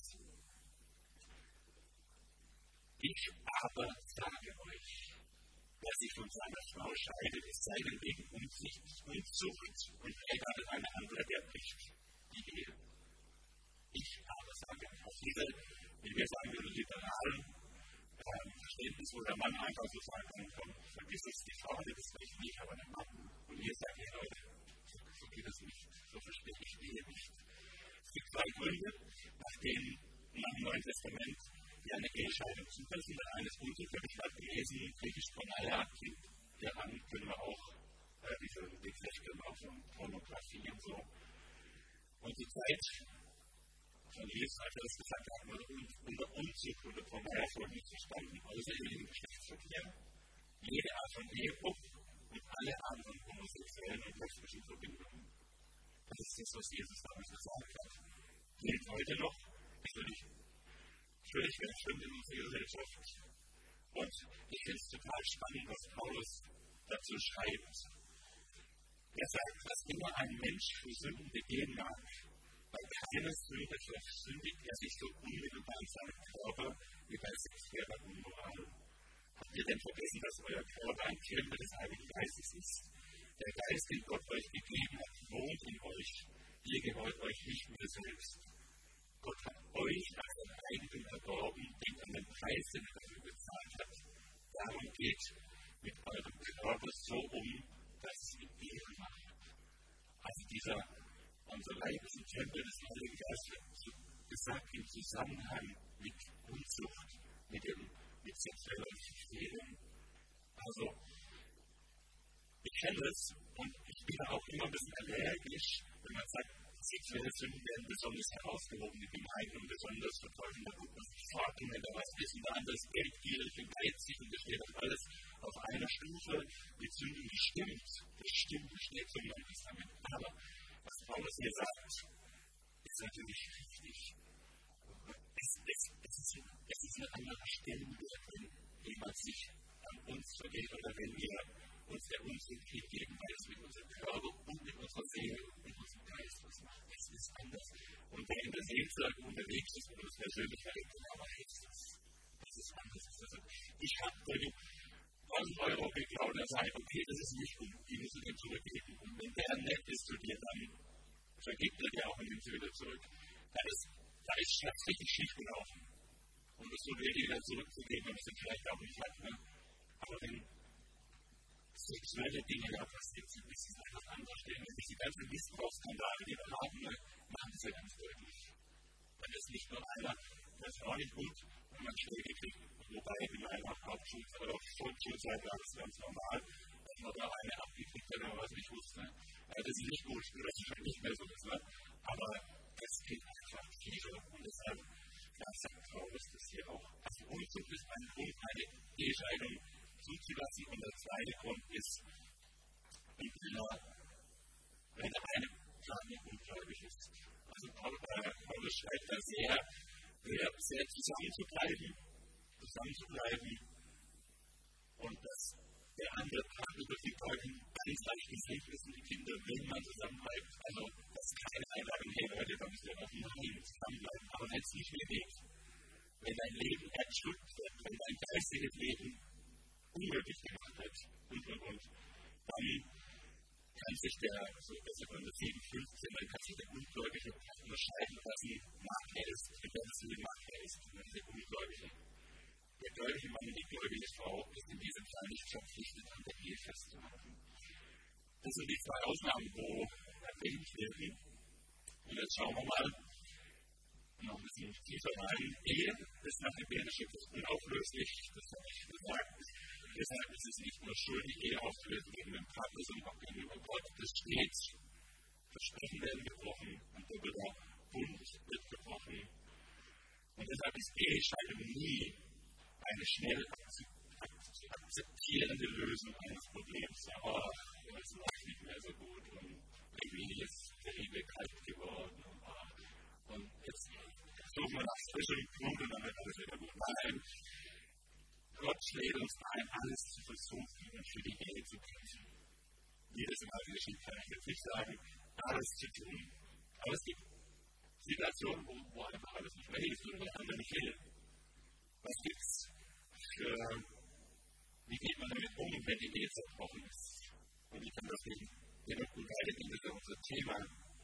ich aber sage euch, wer sich von seiner Frau scheidet, ist seinen wegen Unzucht und heiratet eine andere, der bricht die Ehe. Ich aber sage euch, auf diese, wie wir sagen würden, liberalen ähm, Verständnis, wo der Mann einfach so sagt, komm, vergiss es, die Frau, das will ich nicht, aber der Mann. Und ihr sagt, hey Leute, so geht es nicht, so verstehe ich die Ehe nicht. Es gibt zwei Gründe, nach denen nach dem Neuen Testament die eine Ehescheidung zulassen. Der eine ist unsicher, habe ich gerade gelesen, griechisch Porneia, daran können wir auch äh, diese Geflechte auch von Pornografie und so. Und die Zeit von Jesus, als er das gesagt hat, wurde unter Unzucht oder Porneia wurde nicht verstanden. Also in Geschlechtsverkehr, jede Art von Ehebruch und alle anderen homosexuellen und lesbischen Verbindungen. Das ist das, was Jesus damals gesagt hat. Gilt heute noch, natürlich völlig bestimmt in unserer Gesellschaft. Und ich finde es total spannend, was Paulus dazu schreibt. Er sagt, dass immer ein Mensch für Sünden begehen mag, bei keiner Sünde versündigt er sich so unmittelbar in seinem Körper wie bei sexueller Unmoral. Habt ihr denn vergessen, dass euer Körper ein Tempel des Heiligen Geistes ist? Der Geist, den Gott euch gegeben hat, wohnt in euch. Ihr gehört euch nicht mehr selbst. Gott hat euch als ein Eigentum erworben, den an den Preis, den er dafür bezahlt hat. Darum geht mit eurem Körper so um, dass es mit Ehre macht. Also dieser, unser Leib ist ein Tempel des Heiligen Geistes, gesagt im Zusammenhang mit Unzucht, mit, dem, mit sexueller Verfehlung. Also, ich kenne das und ich bin auch immer ein bisschen allergisch, wenn man sagt, Sexuelle Sünden werden besonders herausgehoben in Gemeinden und besonders verteufeln. Da guckt man sich fort, und wenn da was ist, und der andere ist geldgierig und geizig, und das steht das alles auf einer Stufe. Die Sünden, die stimmt, das stimmt, das steht so im Neuen Testament. Aber was Paulus hier sagt, ist natürlich richtig. Es, es, es, ist, es ist eine andere Stellenwert, wenn jemand sich an uns vergeht oder wenn wir uns der Unzufriedenheit geben, weil es mit unserem Körper und mit unserer Seele und mit unserem Geist was macht. Es ist anders. Und wer in der Seelsorge unterwegs ist und uns persönlich erlebt, der weiß es. Das ist anders. Also, ich habe bei dem tausend Euro geklaut und er sagt, okay, das ist nicht gut, die müssen dir zurückgeben. Und wenn der nett ist zu dir, dann vergibt er dir auch und nimmt sie wieder zurück. Da ist, da ist Schatz richtig schief gelaufen. Und es so dir wieder zurückzugeben, und es sind vielleicht auch nicht hat, ne? Aber wenn sexuelle Dinge da passiert sind, ist es einfach an anderer Stelle. Wenn diese ganzen Missbrauchsskandale, die wir haben, ne, machen das ja ganz deutlich. Dann ist nicht nur einer, das ist auch nicht gut, wenn man Schläge kriegt. Wobei in meiner Hauptschulzeit oder Schulzeit war das ganz normal, dass man da eine abgekriegt hat, aber was ich wusste. Also das ist nicht gut, das ist schon nicht mehr so ist, ne? Aber es geht einfach tiefer und deshalb sagt Paulus das hier auch. Also Unzucht ist ein Grund, eine Ehescheidung zuzulassen, und der zweite Grund ist, wenn der eine Partner ungläubig ist. Also Paulus schreibt da sehr, sehr, sehr zusammenzubleiben, zusammenzubleiben und dass der andere Partner über die Leute ganz leicht gesehen müssen, die Kinder, wenn man zusammenbleibt. Also, das ist keine Einladung, hey Leute, da müssen wir auch nicht zusammenbleiben, aber wenn es nicht mehr geht, wenn dein Leben erschüttert wird, wenn dein geistiges Leben unmöglich gemacht wird und und und, dann kann sich der, so das ist Römer sieben, fünfzehn, dann kann sich der ungläubige Partner scheiden lassen, mag er ist, wie ganz viel mag er ist, und der ungläubige. Der gläubige Mann und die gläubige Frau ist in diesem Fall nicht verpflichtet, an der Ehe festzuhalten. Das sind die zwei Ausnahmen, wo erwähnt werden. Und jetzt schauen wir mal noch ein bisschen tiefer rein. Ehe ist nach hebräischem unauflöslich, das habe ich gesagt. Deshalb ist es nicht nur schuldig, Ehe aufzulösen gegen den Partner, sondern auch gegenüber Gott. Das steht. Versprechen werden gebrochen und doppelter Bund wird gebrochen. Und deshalb ist Ehescheidung nie eine schnell zu akzeptierende Lösung eines Problems. Aber es läuft nicht mehr so gut und irgendwie ist der Liebe kalt geworden. Und jetzt suchen wir nach frischem Grund und dann wird alles wieder gut. Nein, Gott schlägt uns ein, alles zu versuchen und für die Ehe zu kämpfen. Jedes Mal geschieht, kann ich jetzt nicht sagen, alles zu tun. Aber es gibt Situationen, wo, wo einfach alles nicht mehr hilft und wo der andere nicht will. Was gibt es für, wie geht man damit um, wenn die Ehe zerbrochen ist? Und ich kann deswegen genug gut weitergehen, das ist unser Thema.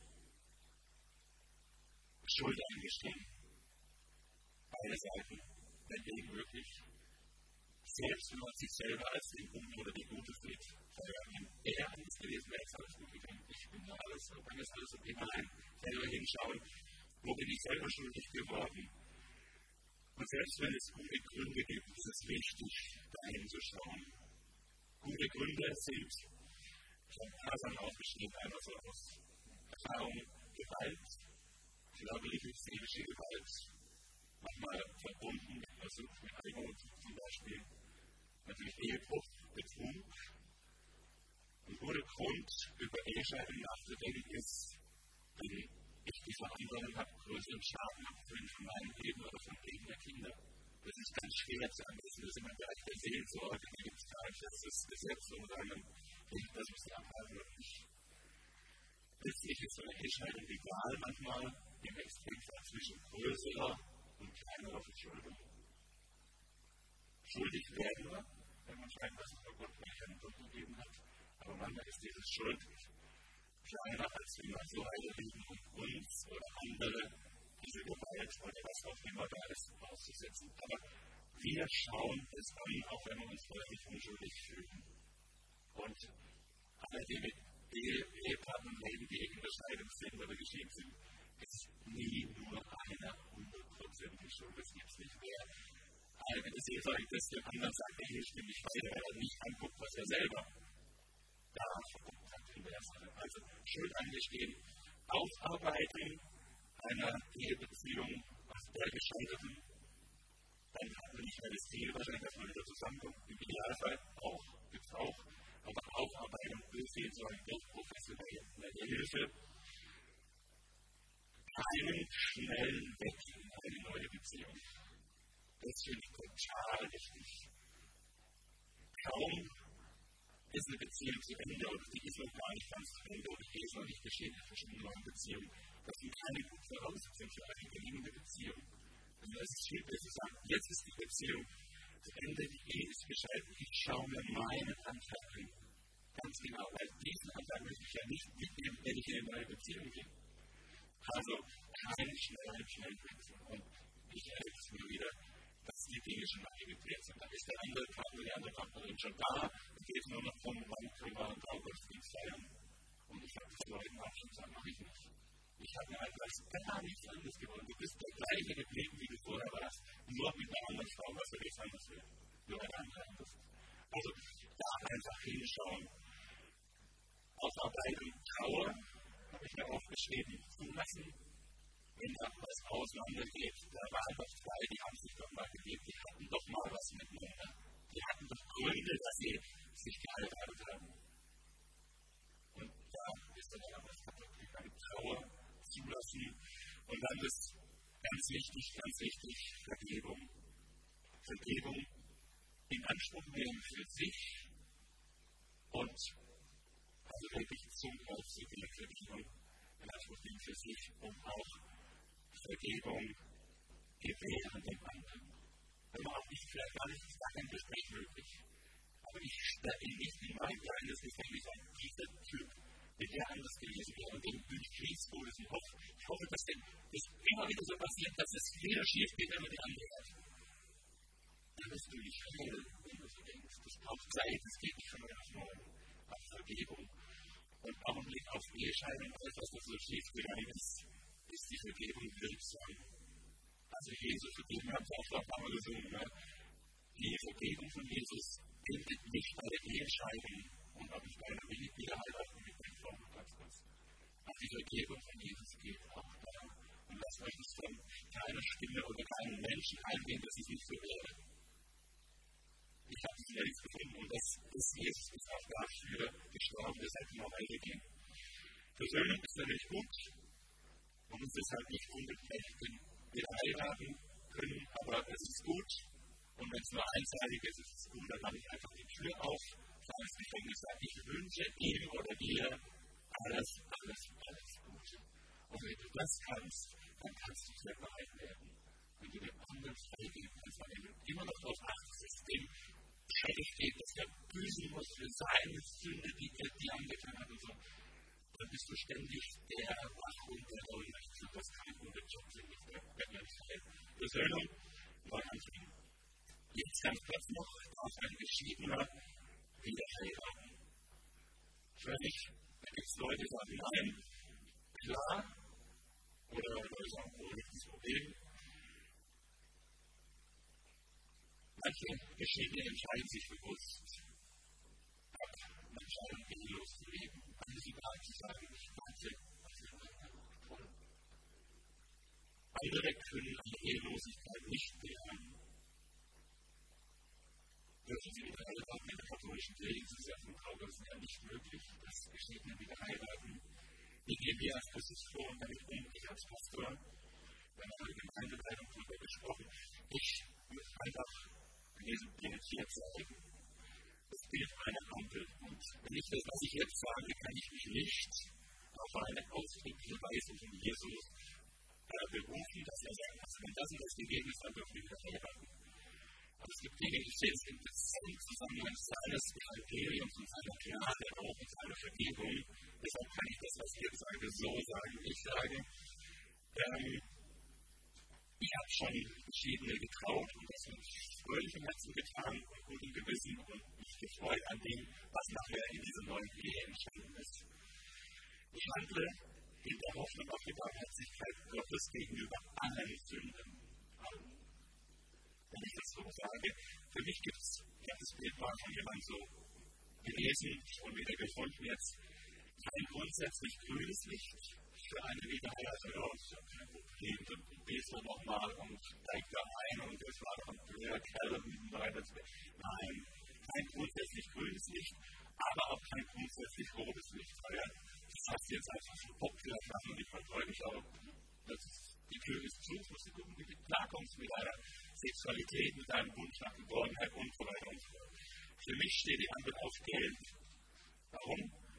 Schuld eingestehen. Beide Seiten, wenn eben möglich. Selbst wenn man sich selber als den Guten oder die Gute sieht. Weil wenn er anders gewesen wäre, ist alles gut gegangen. Ich bin da alles, dann ist alles okay. Nein, selber hinschauen, wo bin ich selber schuldig geworden. Und selbst wenn es gute Gründe gibt, ist es wichtig, dahin zu schauen. Gute Gründe sind, ich habe ein paar Sachen aufgeschrieben, einmal so aus Erfahrung, Gewalt, körperliche, seelische Gewalt, manchmal verbunden mit Versuch, mit Armut zum Beispiel, natürlich Ehebruch, Betrug. Ein guter Grund, über Ehescheidung nachzudenken, ist, wenn ich die Verantwortung habe, größeren Schaden abzuwenden von meinem Leben oder von dem Leben der Kinder. Das ist ganz schwer zu anwenden, das ist immer gleich der Seelsorge, da gibt es kein festes Gesetz, um sagen, das muss ich abhalten oder nicht. Letztlich ist so eine Ehescheidung egal, manchmal im Extremfall zwischen größerer und kleinerer Verschuldung. Schuldig werden wir, wenn man schreibt, was vor Gott mir einen Gott gegeben hat, aber manchmal ist diese Schuld kleiner, als wenn wir so einlegen, um uns oder andere diese Gewalt oder was auch immer da ist, auszusetzen. Aber wir schauen es an, auch wenn wir uns vorher nicht unschuldig fühlen. Und alle, die mit Ehepartnern leben, die in der Scheidung sind oder geschieden sind, ist nie nur einer hundertprozentig schuld. Das gibt es nicht mehr. Eine, wenn es hier sagt, dass der anderen sagt, der hier stimmt nicht weiter, weil er nicht anguckt, was er selber da verguckt hat in der Sache. Also Schuld eingestehen, Aufarbeitung einer Ehebeziehung, aus der gescheiterten, dann hat man nicht mehr das Ziel, wahrscheinlich, dass man wieder zusammenkommt. Im Idealfall auch, gibt es auch, aber Aufarbeitung Befehlsorgen durch professionelle Hilfe. Keinen schnellen Weg in eine neue Beziehung. Das finde ich total wichtig. Kaum ist eine Beziehung zu Ende oder die ist noch gar nicht ganz zu Ende oder die ist noch nicht geschehen zwischen einer neuen Beziehung. Das sind keine guten Voraussetzungen für eine gelingende Beziehung. Also es ist viel besser zu sagen, jetzt ist die Beziehung zu Ende, die Ehe ist gescheitert, ich schaue mir meinen Anteil an. Ganz genau, weil diesen Anteil möchte ich ja nicht mitnehmen, wenn ich in eine neue Beziehung gehe. Also keinen schnellen, schnellen Wechsel. Und ich erlebe es mir wieder, dass die Dinge schon lange geklärt sind. Dann ist der andere Partner, die andere Partnerin schon da. Es geht nur noch darum, wann können wir einen Traugottesdienst feiern. Und ich habe den Leuten auch schon gesagt, mache ich nicht. Ich habe mir einfach gar nichts anderes gewollt. Du bist der gleiche geblieben, wie du vorher warst. Nur mit einer anderen Frau, was soll jetzt anders werden? Nur eine andere anders. Also da einfach hinschauen. Aufarbeitung, Trauer, habe ich mir aufgeschrieben, zulassen, wenn da was auseinandergeht. Da waren doch zwei, die haben sich doch mal gelebt, die hatten doch mal was miteinander. Die hatten doch Gründe, dass sie sich geheiratet haben. Und da ist dann ja was kaputt gegangen. Trauer zulassen. Und dann ist ganz wichtig, ganz wichtig, Vergebung. Vergebung in Anspruch nehmen für sich und also wirklich zum Aufzug der Vergebung in Anspruch nehmen für sich, um auch Vergebung gewähren dem anderen. Wenn man auch nicht, vielleicht gar nicht, ist gar kein Gespräch möglich. Aber ich sperre ihn nicht in mein kleines Gefängnis an. Dieser Typ, mit der anders gewesen wäre und dem bin ich kriegsfrohes und hoffe, ich hoffe, dass dem das immer wieder so passiert, dass es wieder schief geht, wenn man die andere hat. Dann bist du nicht heil, wenn du so denkst. Das braucht Zeit, das geht nicht von heute auf morgen. Auf Vergebung. Und auch im Blick auf Ehescheidung, alles, was da so schief gegangen ist, ist die Vergebung wirksam. Also Jesu Vergebung, wir haben es auch schon ein paar Mal gesungen, ne? Die Vergebung von Jesus endet nicht bei der Ehescheidung und auch nicht bei einer Wiederheiratung mit dem Frau Gottes. Aber die Vergebung von Jesus geht auch da. Und das möchte ich von keiner Stimme oder keinem Menschen eingehen, dass es nicht so wäre. Ich habe es längst gefunden und das ist Jesus ist auch dafür gestorben, das hätte noch weitergehen. Versöhnung ist natürlich gut und es ist halt nicht unbedingt, wenn wir heiraten können, aber es ist gut und wenn es nur einseitig ist, ist es gut, dann mache ich einfach die Tür auf, sage es nicht und gesagt, ich wünsche ihm oder dir alles, alles, alles Gute. Und wenn du das kannst, dann kannst du sehr bereit werden. Wenn du dem anderen freigeben kannst, weil du immer noch darauf achtest, dass dem schädig geht, dass er büßen muss für seine Sünde, die er dir angetan hat und so, dann bist du ständig der Wachhund, der Ohnmacht. Das kann ein guter Job sein, das wird man nicht verhält. Versöhnung, Neuanfang. Jetzt ganz kurz noch, darf ein Geschiedener wieder heiraten. Völlig, da gibt es Leute, die sagen, nein, klar, oder Leute sagen, oh, das ist das Problem. Manche Geschiedene entscheiden sich bewusst, ab einer Entscheidung ehelos zu leben. Alle sie bereit zu sagen, ich warte, was wir wollen. Andere können eine Ehelosigkeit nicht bejahen. Dürfen sie wieder heiraten in der katholischen Kirche, das ist ja von Frau Gottes ja nicht möglich, dass Geschiedene wieder heiraten. Wie gehen wir als Christus vor und damit um? Ich als Pastor, wir haben eine Gemeindeleitung darüber gesprochen. Ich möchte einfach diesem Bild hier zeigen. Das Bild einer Ampel. Und wenn ich das, was ich jetzt sage, kann ich mich nicht auf eine ausdrückliche Weisung von Jesus äh, berufen, dass er sagt, wenn das und das gegeben ist, dann dürfen wir wieder heiraten. Aber es gibt Dinge, die stehen im Zusammenhang seines Evangeliums und seiner Gnade, auch mit seiner Vergebung. Deshalb kann ich das, was ich jetzt sage, so sagen. Ich sage, ähm, ich habe schon Geschiedene getraut und das mit fröhlichem Herzen getan und gutem Gewissen und mich gefreut an dem, was nachher in dieser neuen Ehe entstanden ist. Ich handle in der Hoffnung auf die Barmherzigkeit Gottes gegenüber allen Sünden. Wenn ich das so sage, für mich gibt es, ich habe das Bild mal von jemandem so gelesen und wieder gefunden jetzt, kein grundsätzlich grünes Licht, der eine wieder heißt, ja, das ist ja kein Problem, dann probierst du nochmal und steigt da ein und das war doch ein blöder Kerl und weiter. Nein, kein grundsätzlich grünes Licht, aber auch kein grundsätzlich rotes Licht. Ja, das hast du jetzt einfach verbockt lassen und ich verfolge mich auch, die Tür ist zu, musst du gucken, wie du klarkommst mit deiner Sexualität, mit deinem Wunsch nach Geborgenheit und so weiter und so fort. Für mich steht die Ampel auf Gelb. Warum?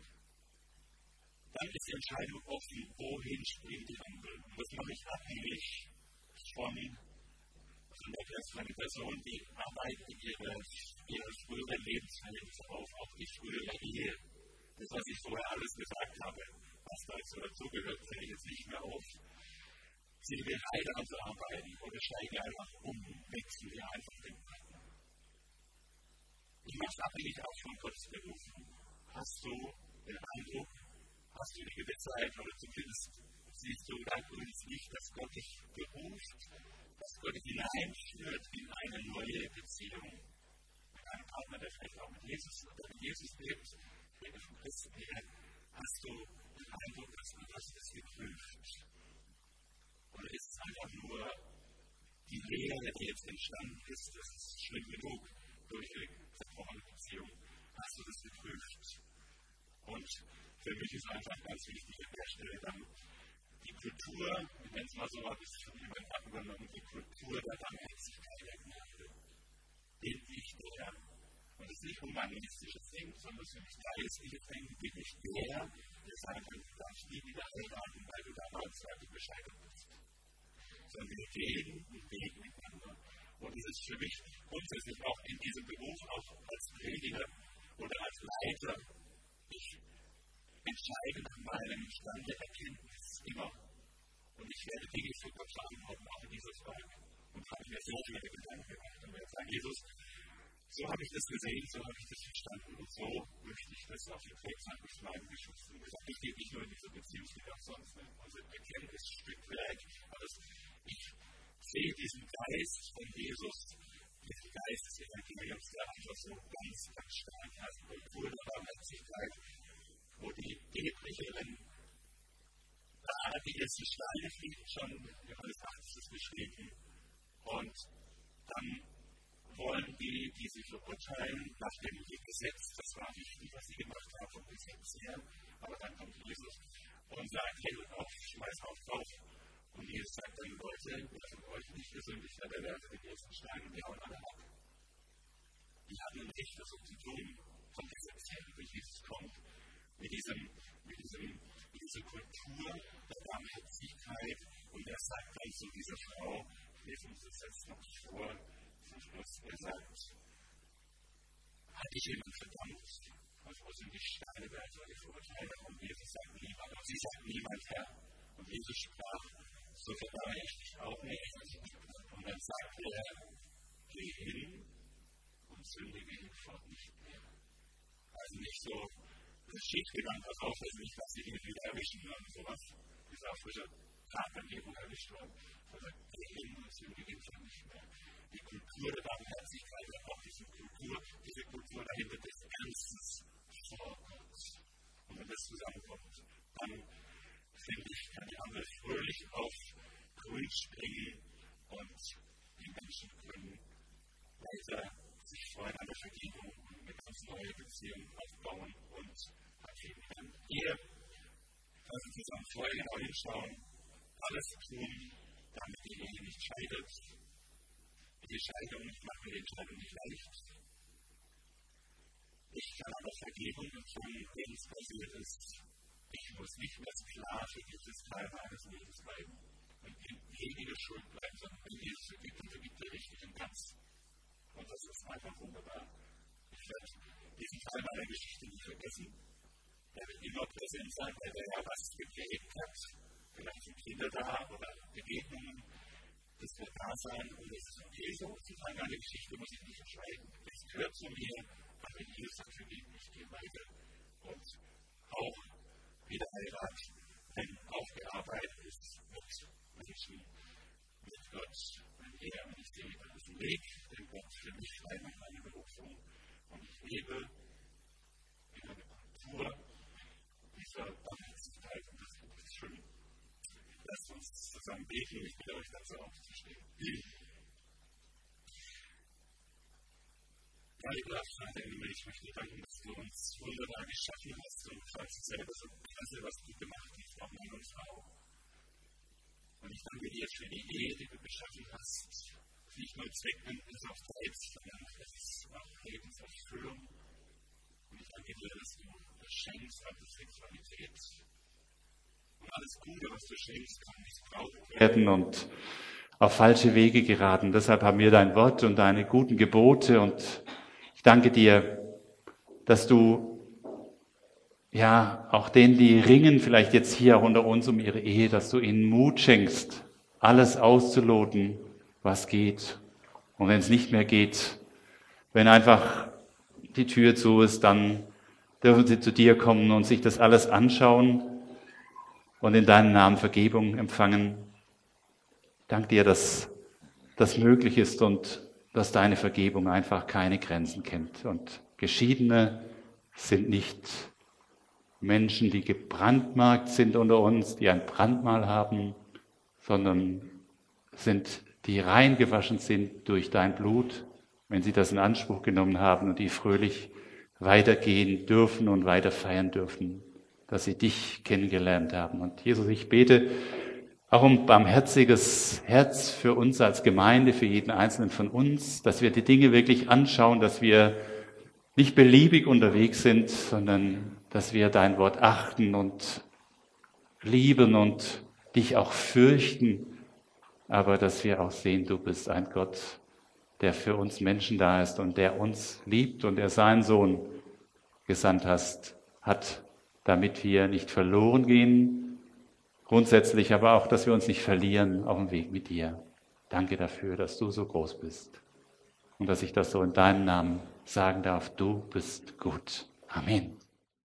Dann ist die Entscheidung offen, wohin springt die Ampel. Und das mache ich abhängig von, von der von der Person, die arbeitet ihre, ihre frühere Lebensverhältnisse auf, auch die frühere Ehe. Das, was ich vorher alles gesagt habe, was dazu dazugehört, zähle ich jetzt nicht mehr auf. Sie will heiraten zu arbeiten oder steige einfach um, wechseln wir einfach den Partner. Ich mache es abhängig auch von Gottes Berufung. Hast du den Eindruck, hast du die Gewissheit oder zumindest siehst du dein grünes Licht, dass Gott dich beruft, dass Gott dich hineinführt in eine neue Beziehung mit einem Partner, der vielleicht auch mit Jesus oder mit Jesus lebt, der von Christen her, hast du den Eindruck, dass du das ist geprüft. Oder ist es einfach nur die Lehre, die jetzt entstanden ist, das ist schlimm genug durch eine zerbrochene Beziehung, hast du das geprüft? Und für mich ist einfach ganz wichtig an der Stelle dann die Kultur, ich nenne es mal so, habe ich von jemandem abgenommen, die Kultur der Barmherzigkeit der Gnade. Bin ich der, und das ist nicht humanistisches Denken, sondern das ist geistliches Denken, bin ich der, der sagt, du darfst nie wieder heiraten, weil du damals heute gescheitert bist. Sondern wir gehen den Weg miteinander. Und es ist für mich grundsätzlich auch in diesem Beruf, auch als Prediger oder als Leiter, ich entscheide nach meinem Stand der Erkenntnis immer. Und ich werde Dinge für Gott verantworten, auch in dieser Frage. Und habe mir sehr viele Gedanken gemacht. Und werde sagen, Jesus, so habe ich das gesehen, so habe ich das verstanden. Und so möchte ich das auch für Volkshandel meinen Geschwistern gesagt. Ich gehe nicht nur in diese Beziehung, die auch sonst ne? Unser Erkenntnisstückwerk. Aber ich sehe diesen Geist von Jesus, diesen Geist des Evangeliums, der einfach so ganz, ganz stark hat. Und Kultur der Barmherzigkeit, wo die Ehebrücherin da die ersten Steine fliegen, schon Johannes acht ist es beschrieben. Und dann wollen die, die sie verurteilen, nach dem Gesetz, das war wichtig, was sie gemacht haben vom Gesetz her, aber dann kommt Jesus und sagt, hey, auf, schmeiß auf drauf. Und Jesus sagt dann, Leute, wer von euch nicht gesündigt hat, der werfe den ersten Stein und die hauen alle ab. Die haben ein Recht, das um zu tun, vom Gesetz her, wie Jesus kommt, mit diesem, mit diesem, mit dieser Kultur der Barmherzigkeit. Und er sagt dann zu dieser Frau, lesen uns das jetzt noch vor, zum Schluss, er sagt, hat dich jemand verdammt? Und wo sind die Steine, wer soll die Verurteilung? Und Jesus sagt niemand, und sie sagt niemand, Herr. Und Jesus sprach, so verdamme ich dich auch nicht. Und dann sagt er, geh hin und sündige hinfort nicht mehr. Also nicht so, das schiefgegangen, pass auf, dass nicht, dass sie ihn wieder erwischen und sowas. Ist auch frische Tatengebung erwischt worden. Also geh hin und sündige hinfort nicht mehr. Die Kultur der Barmherzigkeit, auch diese Kultur, diese Kultur dahinter des Ernstes vor Gott. Und wenn das zusammenkommt, dann finde ich, kann die andere fröhlich auf grün springen und die Menschen können weiter sich freuen an der Vergebung und eine ganz neue Beziehung aufbauen und erleben. Hier lassen Sie zusammen vorher genau hinschauen, alles tun, damit die Ehe nicht scheidet. Die Scheidung macht mir die Entscheidung nicht leicht. Ich kann aber Vergebung empfangen, wenn es passiert ist. Ich muss nicht mehr Sklave dieses Teil meines Lebens bleiben und in ewige Schuld bleiben, sondern wenn Jesus vergibt, dann vergibt er richtig und ganz. Und das ist einfach wunderbar. Ich werde diesen Teil meiner Geschichte nicht vergessen. Er wird immer präsent sein, weil er ja was geprägt hat. Vielleicht sind Kinder da oder Begegnungen. Das wird da sein und es ist okay so. Zu sagen, eine Geschichte muss ich nicht entscheiden. Es gehört zu mir, aber wenn Jesus sagt, vergeben, ich gehe weiter. Und auch wieder Heirat, wenn aufgearbeitet ist mit Menschen, mit Gott, wenn er und ich sehe, das ist ein Weg, den Gott für mich frei macht, meine Berufung. Und ich lebe in einer Kultur dieser Barmherzigkeit und das ist schön. zusammen beten und ich bitte euch dazu aufzustehen. Ja, lieber Vater im Himmel, ich möchte dir danken, dass du uns wunderbar geschaffen hast und du sagst selber so klasse, was du gemacht hast, auch Mann und Frau. Und ich danke dir für die Ehe, die du geschaffen hast. Nicht nur Zweckbündnis auf Zeit, sondern es ist auch Lebenserfüllung. Und ich danke dir, dass du das schenkst, an die Sexualität. Und alles Gute, was du schenkst, kann missbraucht werden und auf falsche Wege geraten. Deshalb haben wir dein Wort und deine guten Gebote. Und ich danke dir, dass du ja, auch denen, die ringen, vielleicht jetzt hier auch unter uns um ihre Ehe, dass du ihnen Mut schenkst, alles auszuloten, was geht. Und wenn es nicht mehr geht, wenn einfach die Tür zu ist, dann dürfen sie zu dir kommen und sich das alles anschauen und in deinem Namen Vergebung empfangen. Dank dir, dass das möglich ist und dass deine Vergebung einfach keine Grenzen kennt. Und Geschiedene sind nicht Menschen, die gebrandmarkt sind unter uns, die ein Brandmal haben, sondern sind, die rein gewaschen sind durch dein Blut, wenn sie das in Anspruch genommen haben und die fröhlich weitergehen dürfen und weiter feiern dürfen, dass sie dich kennengelernt haben. Und Jesus, ich bete auch um barmherziges Herz für uns als Gemeinde, für jeden Einzelnen von uns, dass wir die Dinge wirklich anschauen, dass wir nicht beliebig unterwegs sind, sondern dass wir dein Wort achten und lieben und dich auch fürchten, aber dass wir auch sehen, du bist ein Gott, der für uns Menschen da ist und der uns liebt und der seinen Sohn gesandt hast, hat, damit wir nicht verloren gehen, grundsätzlich, aber auch, dass wir uns nicht verlieren auf dem Weg mit dir. Danke dafür, dass du so groß bist und dass ich das so in deinem Namen sagen darf, du bist gut. Amen.